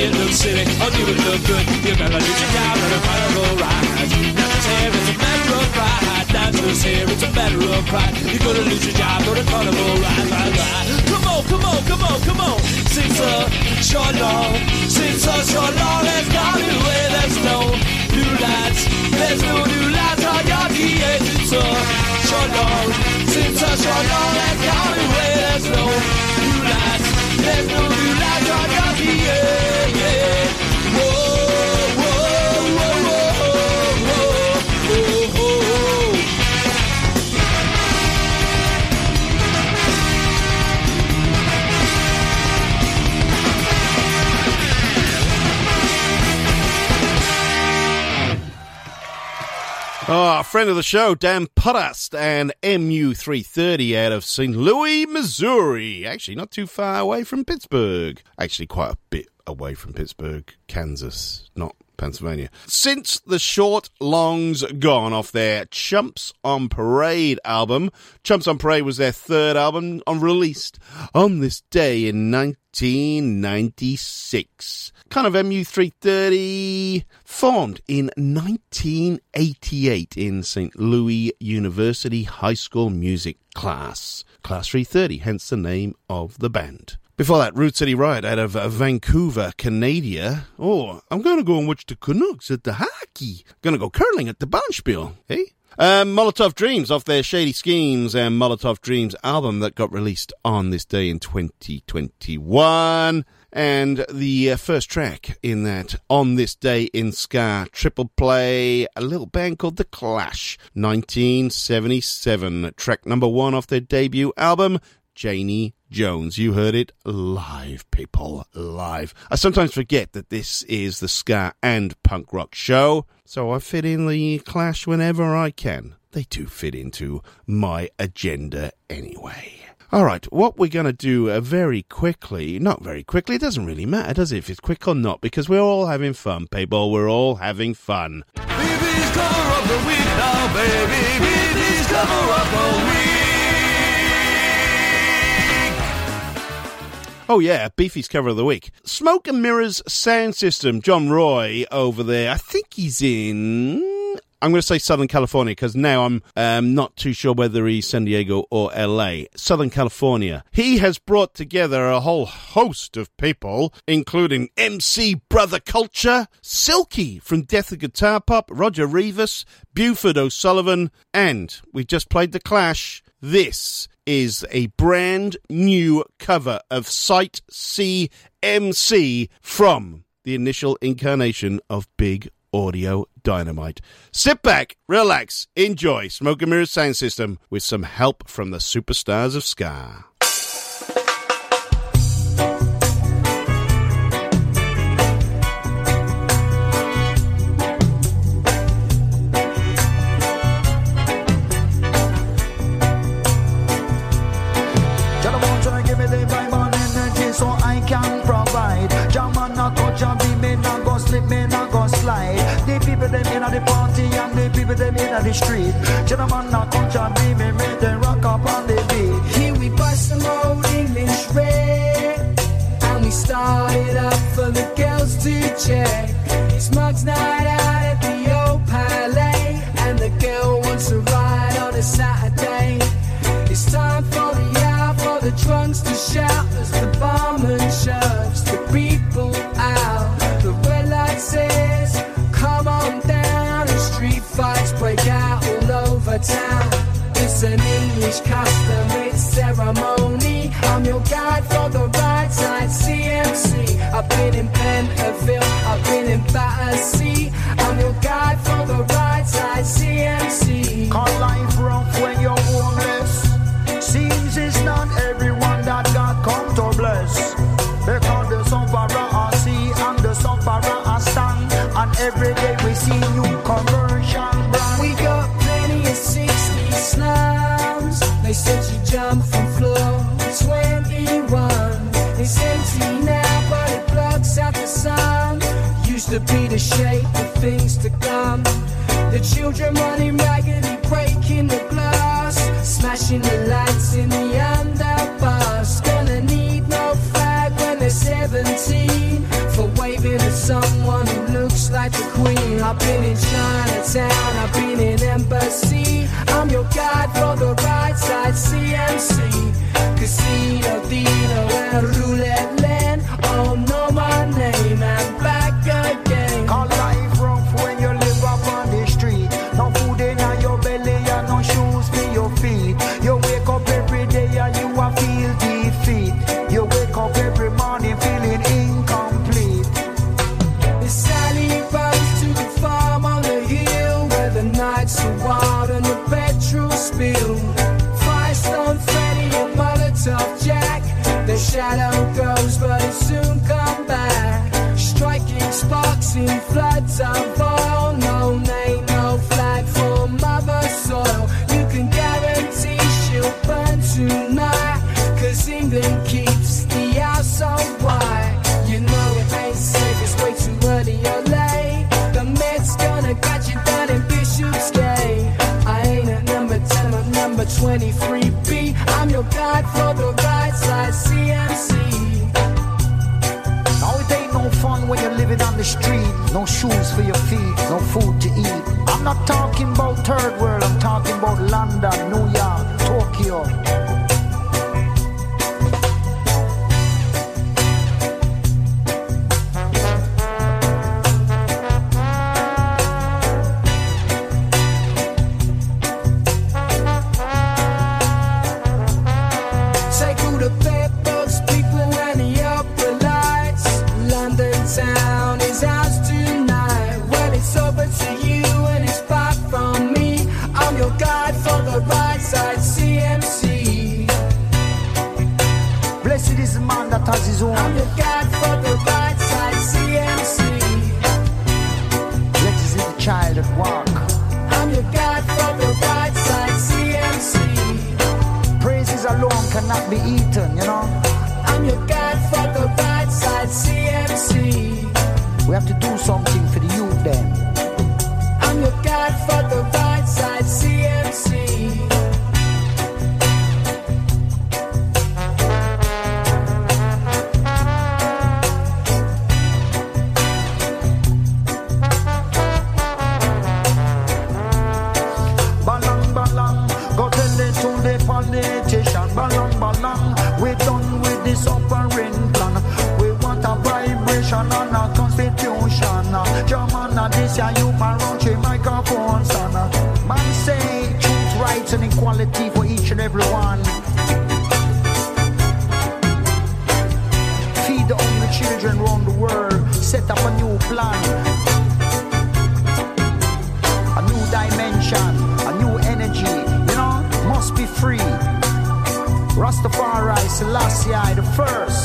it look silly or do it look good, you better lose your job or the carnival rise. Dancers here, it's a matter of pride. Dancers here, it's a matter of pride. You're gonna lose your job or the carnival rise, rise, rise. Come on, come on, come on, come on. Since a short long, since a short long has gone away, there's no new lights, there's no new lights on your D A. Since a short long, since a short long has gone away, there's no new lights, there's no new lights on your D A. Yeah. Whoa, whoa, whoa, whoa, whoa, whoa, whoa. Oh, friend of the show, Dan Podest and M U three thirty out of Saint Louis, Missouri. Actually, not too far away from Pittsburgh. Actually, quite a bit away from Pittsburgh, Kansas, not Pennsylvania. Since the Short Long's Gone off their Chumps on Parade album. Chumps on Parade was their third album on released on this day in nineteen ninety-six. Kind of M U three thirty, formed in nineteen eighty-eight in Saint Louis University High School Music class. Class three thirty, hence the name of the band. Before that, Root City Riot out of uh, Vancouver, Canada. Oh, I'm going to go and watch the Canucks at the hockey. Going to go curling at the Bonspiel. Hey? Um, Molotov Dreams off their Shady Schemes and Molotov Dreams album that got released on this day in twenty twenty-one. And the uh, first track in that On This Day in Ska triple play, a little band called The Clash, nineteen seventy-seven. Track number one off their debut album, Janie Jones. You heard it live, people, live. I sometimes forget that this is the ska and punk rock show, so I fit in the Clash whenever I can. They do fit into my agenda anyway. All right, what we're going to do uh, very quickly, not very quickly, it doesn't really matter, does it, if it's quick or not, because we're all having fun, people, we're all having fun. Baby's cover of the week now, baby, baby's cover of the week. Oh yeah, Beefy's cover of the week. Smoke and Mirrors Sound System, John Roy over there, I think he's in... I'm going to say Southern California because now I'm um, not too sure whether he's San Diego or L A. Southern California. He has brought together a whole host of people, including M C Brother Culture, Silky from Death of Guitar Pop, Roger Rivas, Buford O'Sullivan, and we just played The Clash. This is a brand new cover of Sight C M C from the initial incarnation of Big Audio Dynamite. Sit back, relax, enjoy Smoke and Mirrors Sound System with some help from the superstars of ska. Them in the party and the people them in the street. Gentlemen now culture be me make them rock up on the beat. Here we bust some old English red, and we started up for the girls to check. It's Mug's night out at the old Palais, and the girl wants to ride on a Saturday. It's time for the hour for the drunks to shout as the barman shoves the people out. The red light says, come on down, and street fights break out all over town. It's an English custom, it's ceremony. I'm your guide for the right side, C M C. I've been in Pentonville, I've been in Battersea. I'm your guide for the right side, C M C. Call life rough when you're homeless. Seems it's not everyone that God come to bless. Because the sufferer are see and the sufferer are stand. And every day we see new commercial brand. We got plenty of sixties slums. They said you jump from floor twenty-one. It's empty now, but it blocks out the sun. Used to be the shape of things to come. The children running raggedy, breaking the glass, smashing the lights in the underpass. Gonna need no flag when they're seventeen for wait someone who looks like the queen. I've been in Chinatown, I've been in Embassy. I'm your guide for the right side, C M C. Casino, Dino, and Roulette Land. Oh, know my name, and back again. Call life rough when you live up on the street. No food in your belly and no shoes for your feet. You wake up every day and you are feel defeat. You wake up every morning feeling incomplete. Miss Sally bounds to the farm on the hill, where the nights are wild and the petrol spill. Firestone Freddy and Molotov Jack. The shadow goes, but it soon come back. Striking sparks in floods of oil. No name, no flag for mother soil. You can guarantee she'll burn tonight, 'cause England keeps the house on white. You know it ain't safe, it's way too early or late. The Met's gonna got you down in Bishopsgate. I ain't at number ten, I'm number twenty-three B. I'm your guide for the right side, C M C. Now it ain't no fun when you're living on the street. No shoes for your feet, no food to eat. I'm not talking about third world, I'm talking about London, New York, Tokyo. Take all the bedbugs, people, and the upper lights. London town is ours tonight. Well, it's over to you and it's back from me. I'm your guide for the right side, C M C. Blessed is the man that has his own. I'm your guide for the right side, C M C. Blessed is the child that walk. I'm your guide for the right side, C M C. Praises alone cannot be eaten, you know. I'm your guide for the right side, C M C. We have to do something for the youth then. I'm your guide for the right side, C M C. Balang, balang, go tell it to the politician. Balang, balang, we're done with this operant plan. We want a vibration and a constitution. German, this year you man round your microphone, son. Man say truth, rights and equality for each and every one. Feed the hungry children around the world. Set up a new plan. A new dimension, a new energy, you know, must be free. Rastafari, Selassie the first.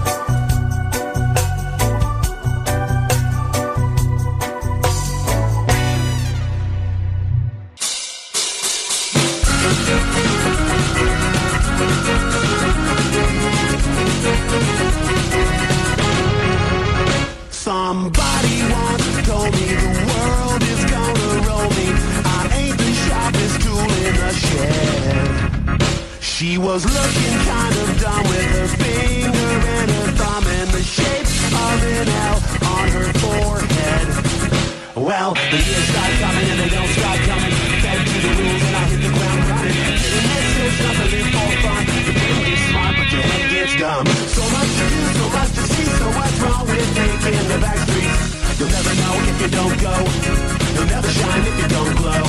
Somebody once told me the world is gonna roll me. I ain't the sharpest tool in the shed. She was looking kind of dumb with her finger and her thumb in the shape of an L on her forehead. Well, the years start coming and they don't stop coming. Fed to the rules and I hit the ground running. Didn't miss this, nothing live for fun. The brain gets smart, but your head gets dumb. So much to do, so much to see, so what's wrong with taking the back streets? You'll never know if you don't go. You'll never shine if you don't glow.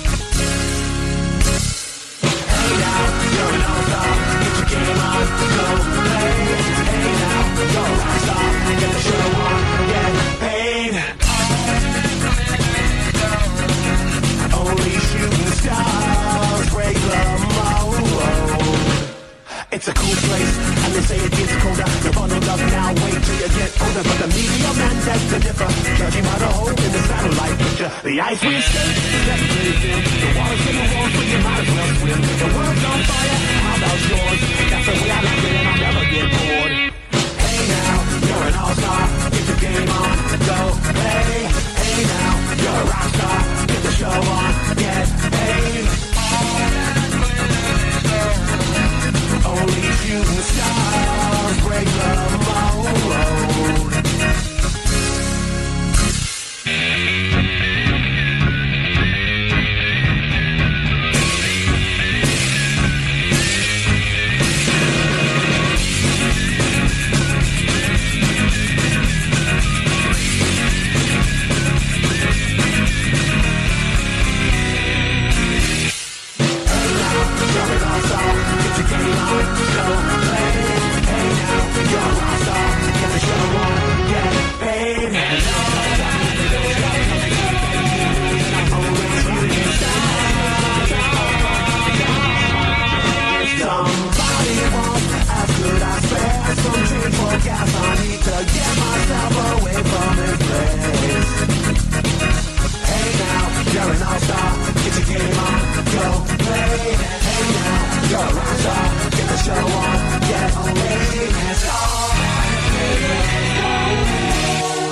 Hey now, you're an all-star. Get your game on, go play. Hey now, you're a rock star. Get the show on, get paid. Only shooting stars break the mold. It's a cool place, and they say it gets colder. You're bundled up now, wait till you get older. But the media man begs to differ, judging by the hole in the satellite picture. The ice we skate is getting pretty thin. The water's getting warm, so you might as well swim. The world's on fire, how about yours? That's the way I like it, and I'll never get bored. Hey now, you're an all-star. Get the game on, go play. Hey now, you're a rock star. Get the show on, get paid. Only shooting stars break the mold.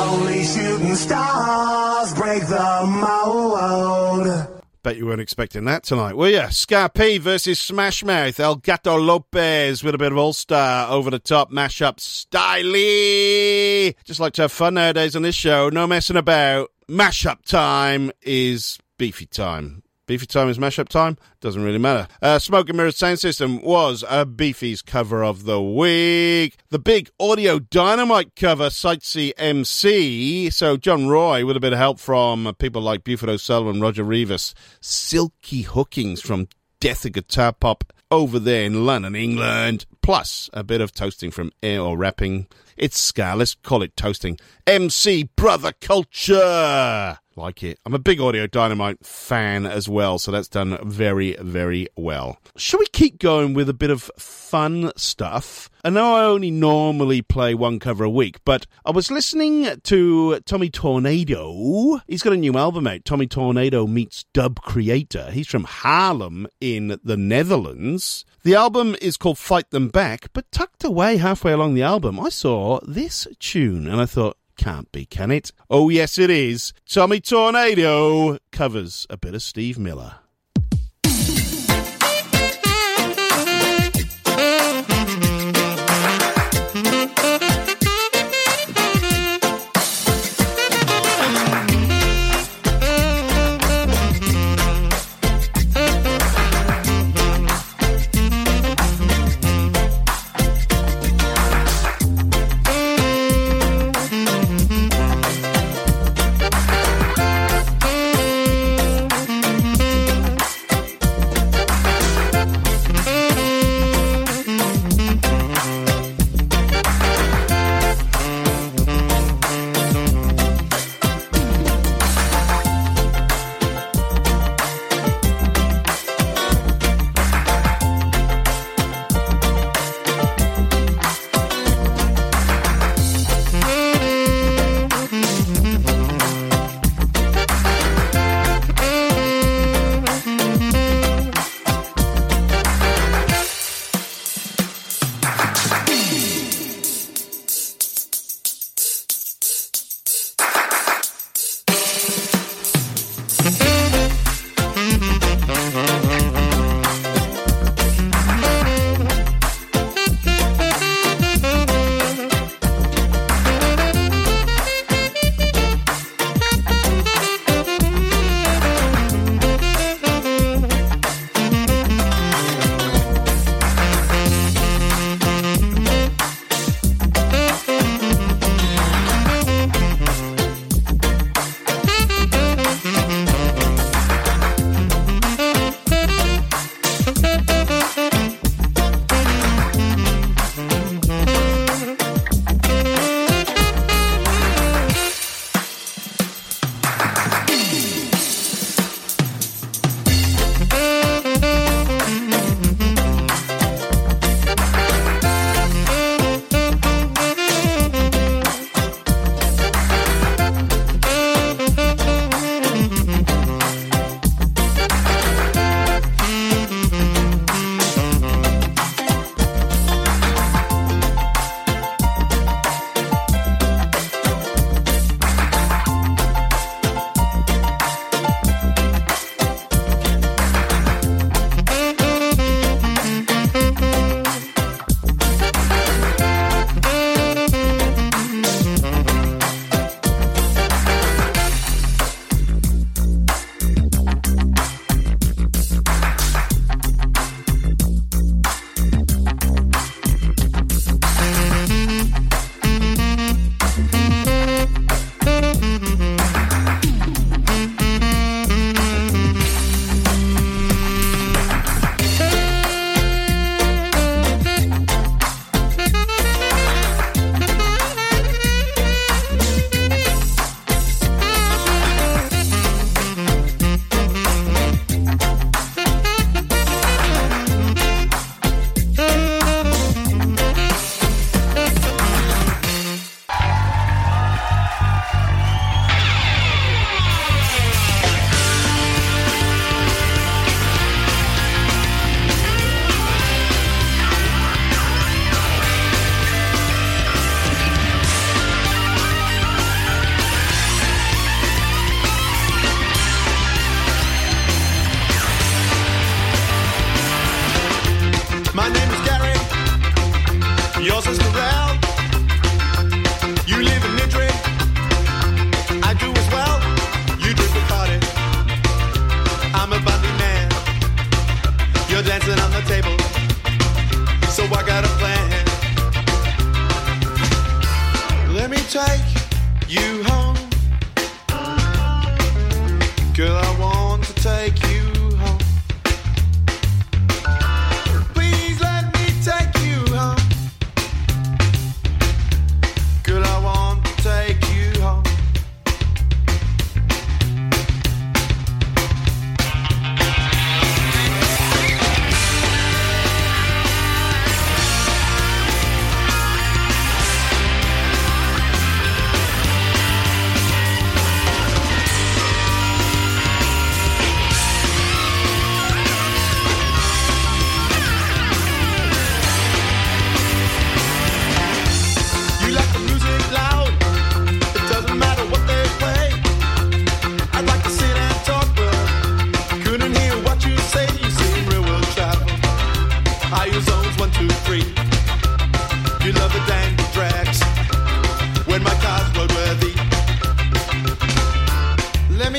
Only shooting stars break the mold. Bet you weren't expecting that tonight, were you? Scar P versus Smash Mouth. El Gato Lopez with a bit of all-star over-the-top mashup style. Just like to have fun nowadays on this show. No messing about. Mashup time is beefy time. Beefy time is mashup time? Doesn't really matter. Uh, Smoke and Mirrors Sound System was a Beefy's cover of the week. The big Audio Dynamite cover, Sightsee M C. So John Roy, with a bit of help from people like Buford O'Sullivan, Roger Rivas. Silky Hookings from Death of Guitar Pop over there in London, England. Plus a bit of toasting from Air or Rapping. It's ska, let's call it toasting. M C Brother Culture. Like it. I'm a big Audio Dynamite fan as well, so that's done very, very well. Shall we keep going with a bit of fun stuff? I know I only normally play one cover a week, but I was listening to Tommy Tornado. He's got a new album out, Tommy Tornado Meets Dub Creator. He's from Haarlem in the Netherlands. The album is called Fight Them Back, but tucked away halfway along the album, I saw this tune, and I thought, can't be, can it? Oh, yes, it is. Tommy Tornado covers a bit of Steve Miller. Thank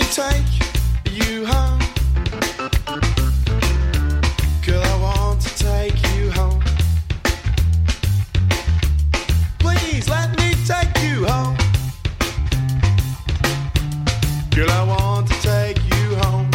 take you home. Girl, I want to take you home. Please let me take you home. Girl, I want to take you home.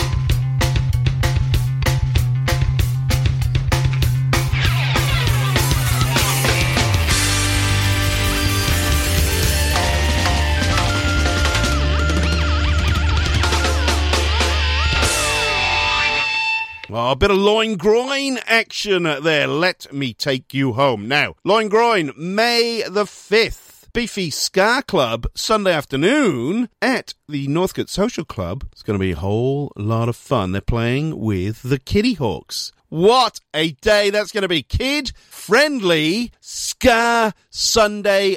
Oh, a bit of loin groin action there. Let me take you home. Now, loin groin, May the fifth. Beefy Ska Club, Sunday afternoon at the Northcote Social Club. It's going to be a whole lot of fun. They're playing with the Kitty Hawks. What a day that's going to be. Kid-friendly Ska Sunday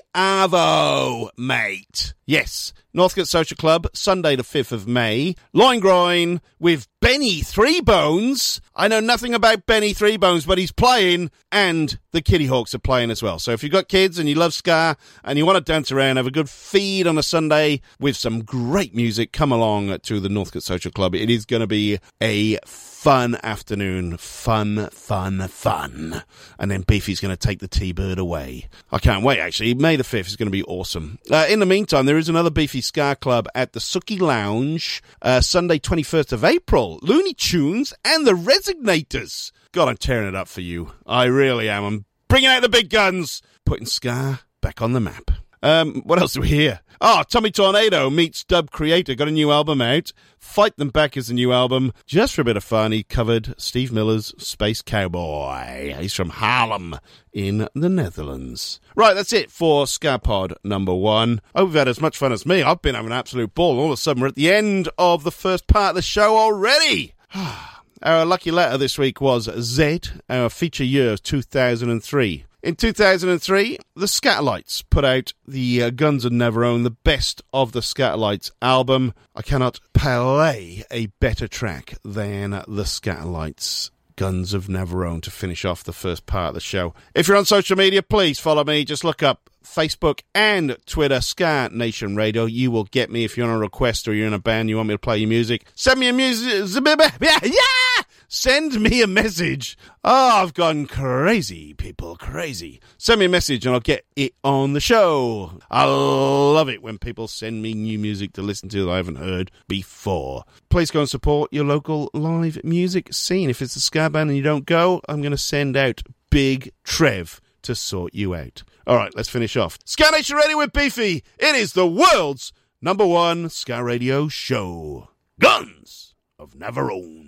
Arvo, mate. Yes, Northcote Social Club, Sunday the fifth of May. Loin groin with Benny Three Bones. I know nothing about Benny Three Bones, but he's playing, and the Kitty Hawks are playing as well. So if you've got kids and you love ska and you want to dance around, have a good feed on a Sunday with some great music, come along to the Northcote Social Club. It is going to be a fun afternoon. Fun, fun, fun. And then Beefy's going to take the T-Bird away. I can't wait, actually. May the fifth is going to be awesome. Uh, in the meantime, there is another Beefy Ska Club at the Suki Lounge, uh, Sunday twenty-first of April. Looney Tunes and the Resignators. God, I'm tearing it up for you. I really am. I'm bringing out the big guns, putting ska back on the map. Um, what else do we hear? Oh, Tommy Tornado meets Dub Creator. Got a new album out. Fight Them Back is a new album. Just for a bit of fun, he covered Steve Miller's Space Cowboy. He's from Haarlem in the Netherlands. Right, that's it for Scapod number one. I hope you've had as much fun as me. I've been having an absolute ball. All of a sudden, we're at the end of the first part of the show already. Our lucky letter this week was Z, our feature year two thousand three. In two thousand three, the Scatterlights put out the uh, Guns of Neverone, the best of the Scatterlights album. I cannot play a better track than the Scatterlights Guns of Neverone to finish off the first part of the show. If you're on social media, please follow me. Just look up Facebook and Twitter, Ska Nation Radio. You will get me. If you're on a request or you're in a band, you want me to play your music, send me a music. Yeah, yeah! Send me a message. Oh, I've gone crazy, people, crazy. Send me a message and I'll get it on the show. I love it when people send me new music to listen to that I haven't heard before. Please go and support your local live music scene. If it's a ska band and you don't go, I'm going to send out Big Trev to sort you out. All right, let's finish off. Ska Nation Radio with Beefy. It is the world's number one ska radio show. Guns of Neverone.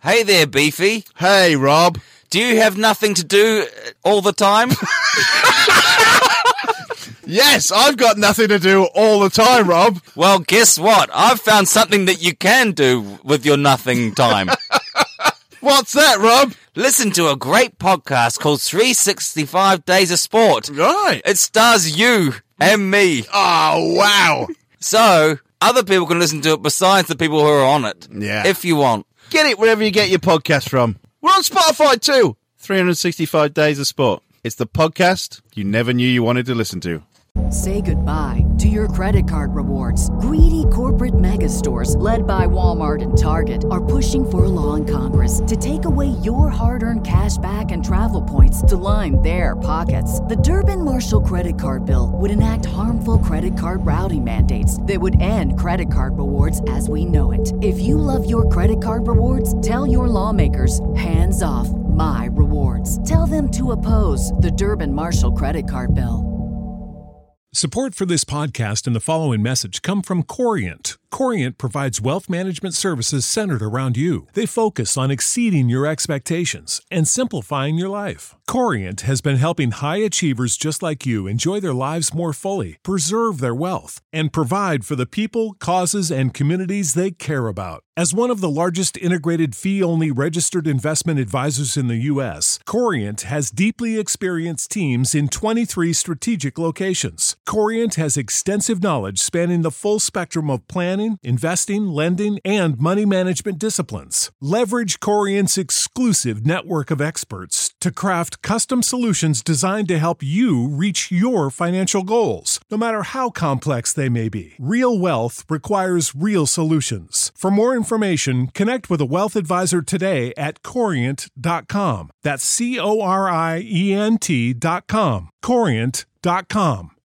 Hey there, Beefy. Hey, Rob. Do you have nothing to do all the time? Yes, I've got nothing to do all the time, Rob. Well, guess what? I've found something that you can do with your nothing time. What's that, Rob? Listen to a great podcast called three sixty-five Days of Sport. Right. It stars you and me. Oh, wow. So, other people can listen to it besides the people who are on it. Yeah. If you want. Get it wherever you get your podcast from. We're on Spotify too. three sixty-five Days of Sport. It's the podcast you never knew you wanted to listen to. Say goodbye to your credit card rewards. Greedy corporate mega stores, led by Walmart and Target, are pushing for a law in Congress to take away your hard-earned cash back and travel points to line their pockets. The Durbin-Marshall credit card bill would enact harmful credit card routing mandates that would end credit card rewards as we know it. If you love your credit card rewards, tell your lawmakers, hands off my rewards. Tell them to oppose the Durbin-Marshall credit card bill. Support for this podcast and the following message come from Corient. Corient provides wealth management services centered around you. They focus on exceeding your expectations and simplifying your life. Corient has been helping high achievers just like you enjoy their lives more fully, preserve their wealth, and provide for the people, causes, and communities they care about. As one of the largest integrated fee-only registered investment advisors in the U S, Corient has deeply experienced teams in twenty-three strategic locations. Corient has extensive knowledge spanning the full spectrum of planning, investing, lending, and money management disciplines. Leverage Corient's exclusive network of experts to craft custom solutions designed to help you reach your financial goals, no matter how complex they may be. Real wealth requires real solutions. For more information, connect with a wealth advisor today at corient dot com. That's C O R I E N T dot com. corient dot com.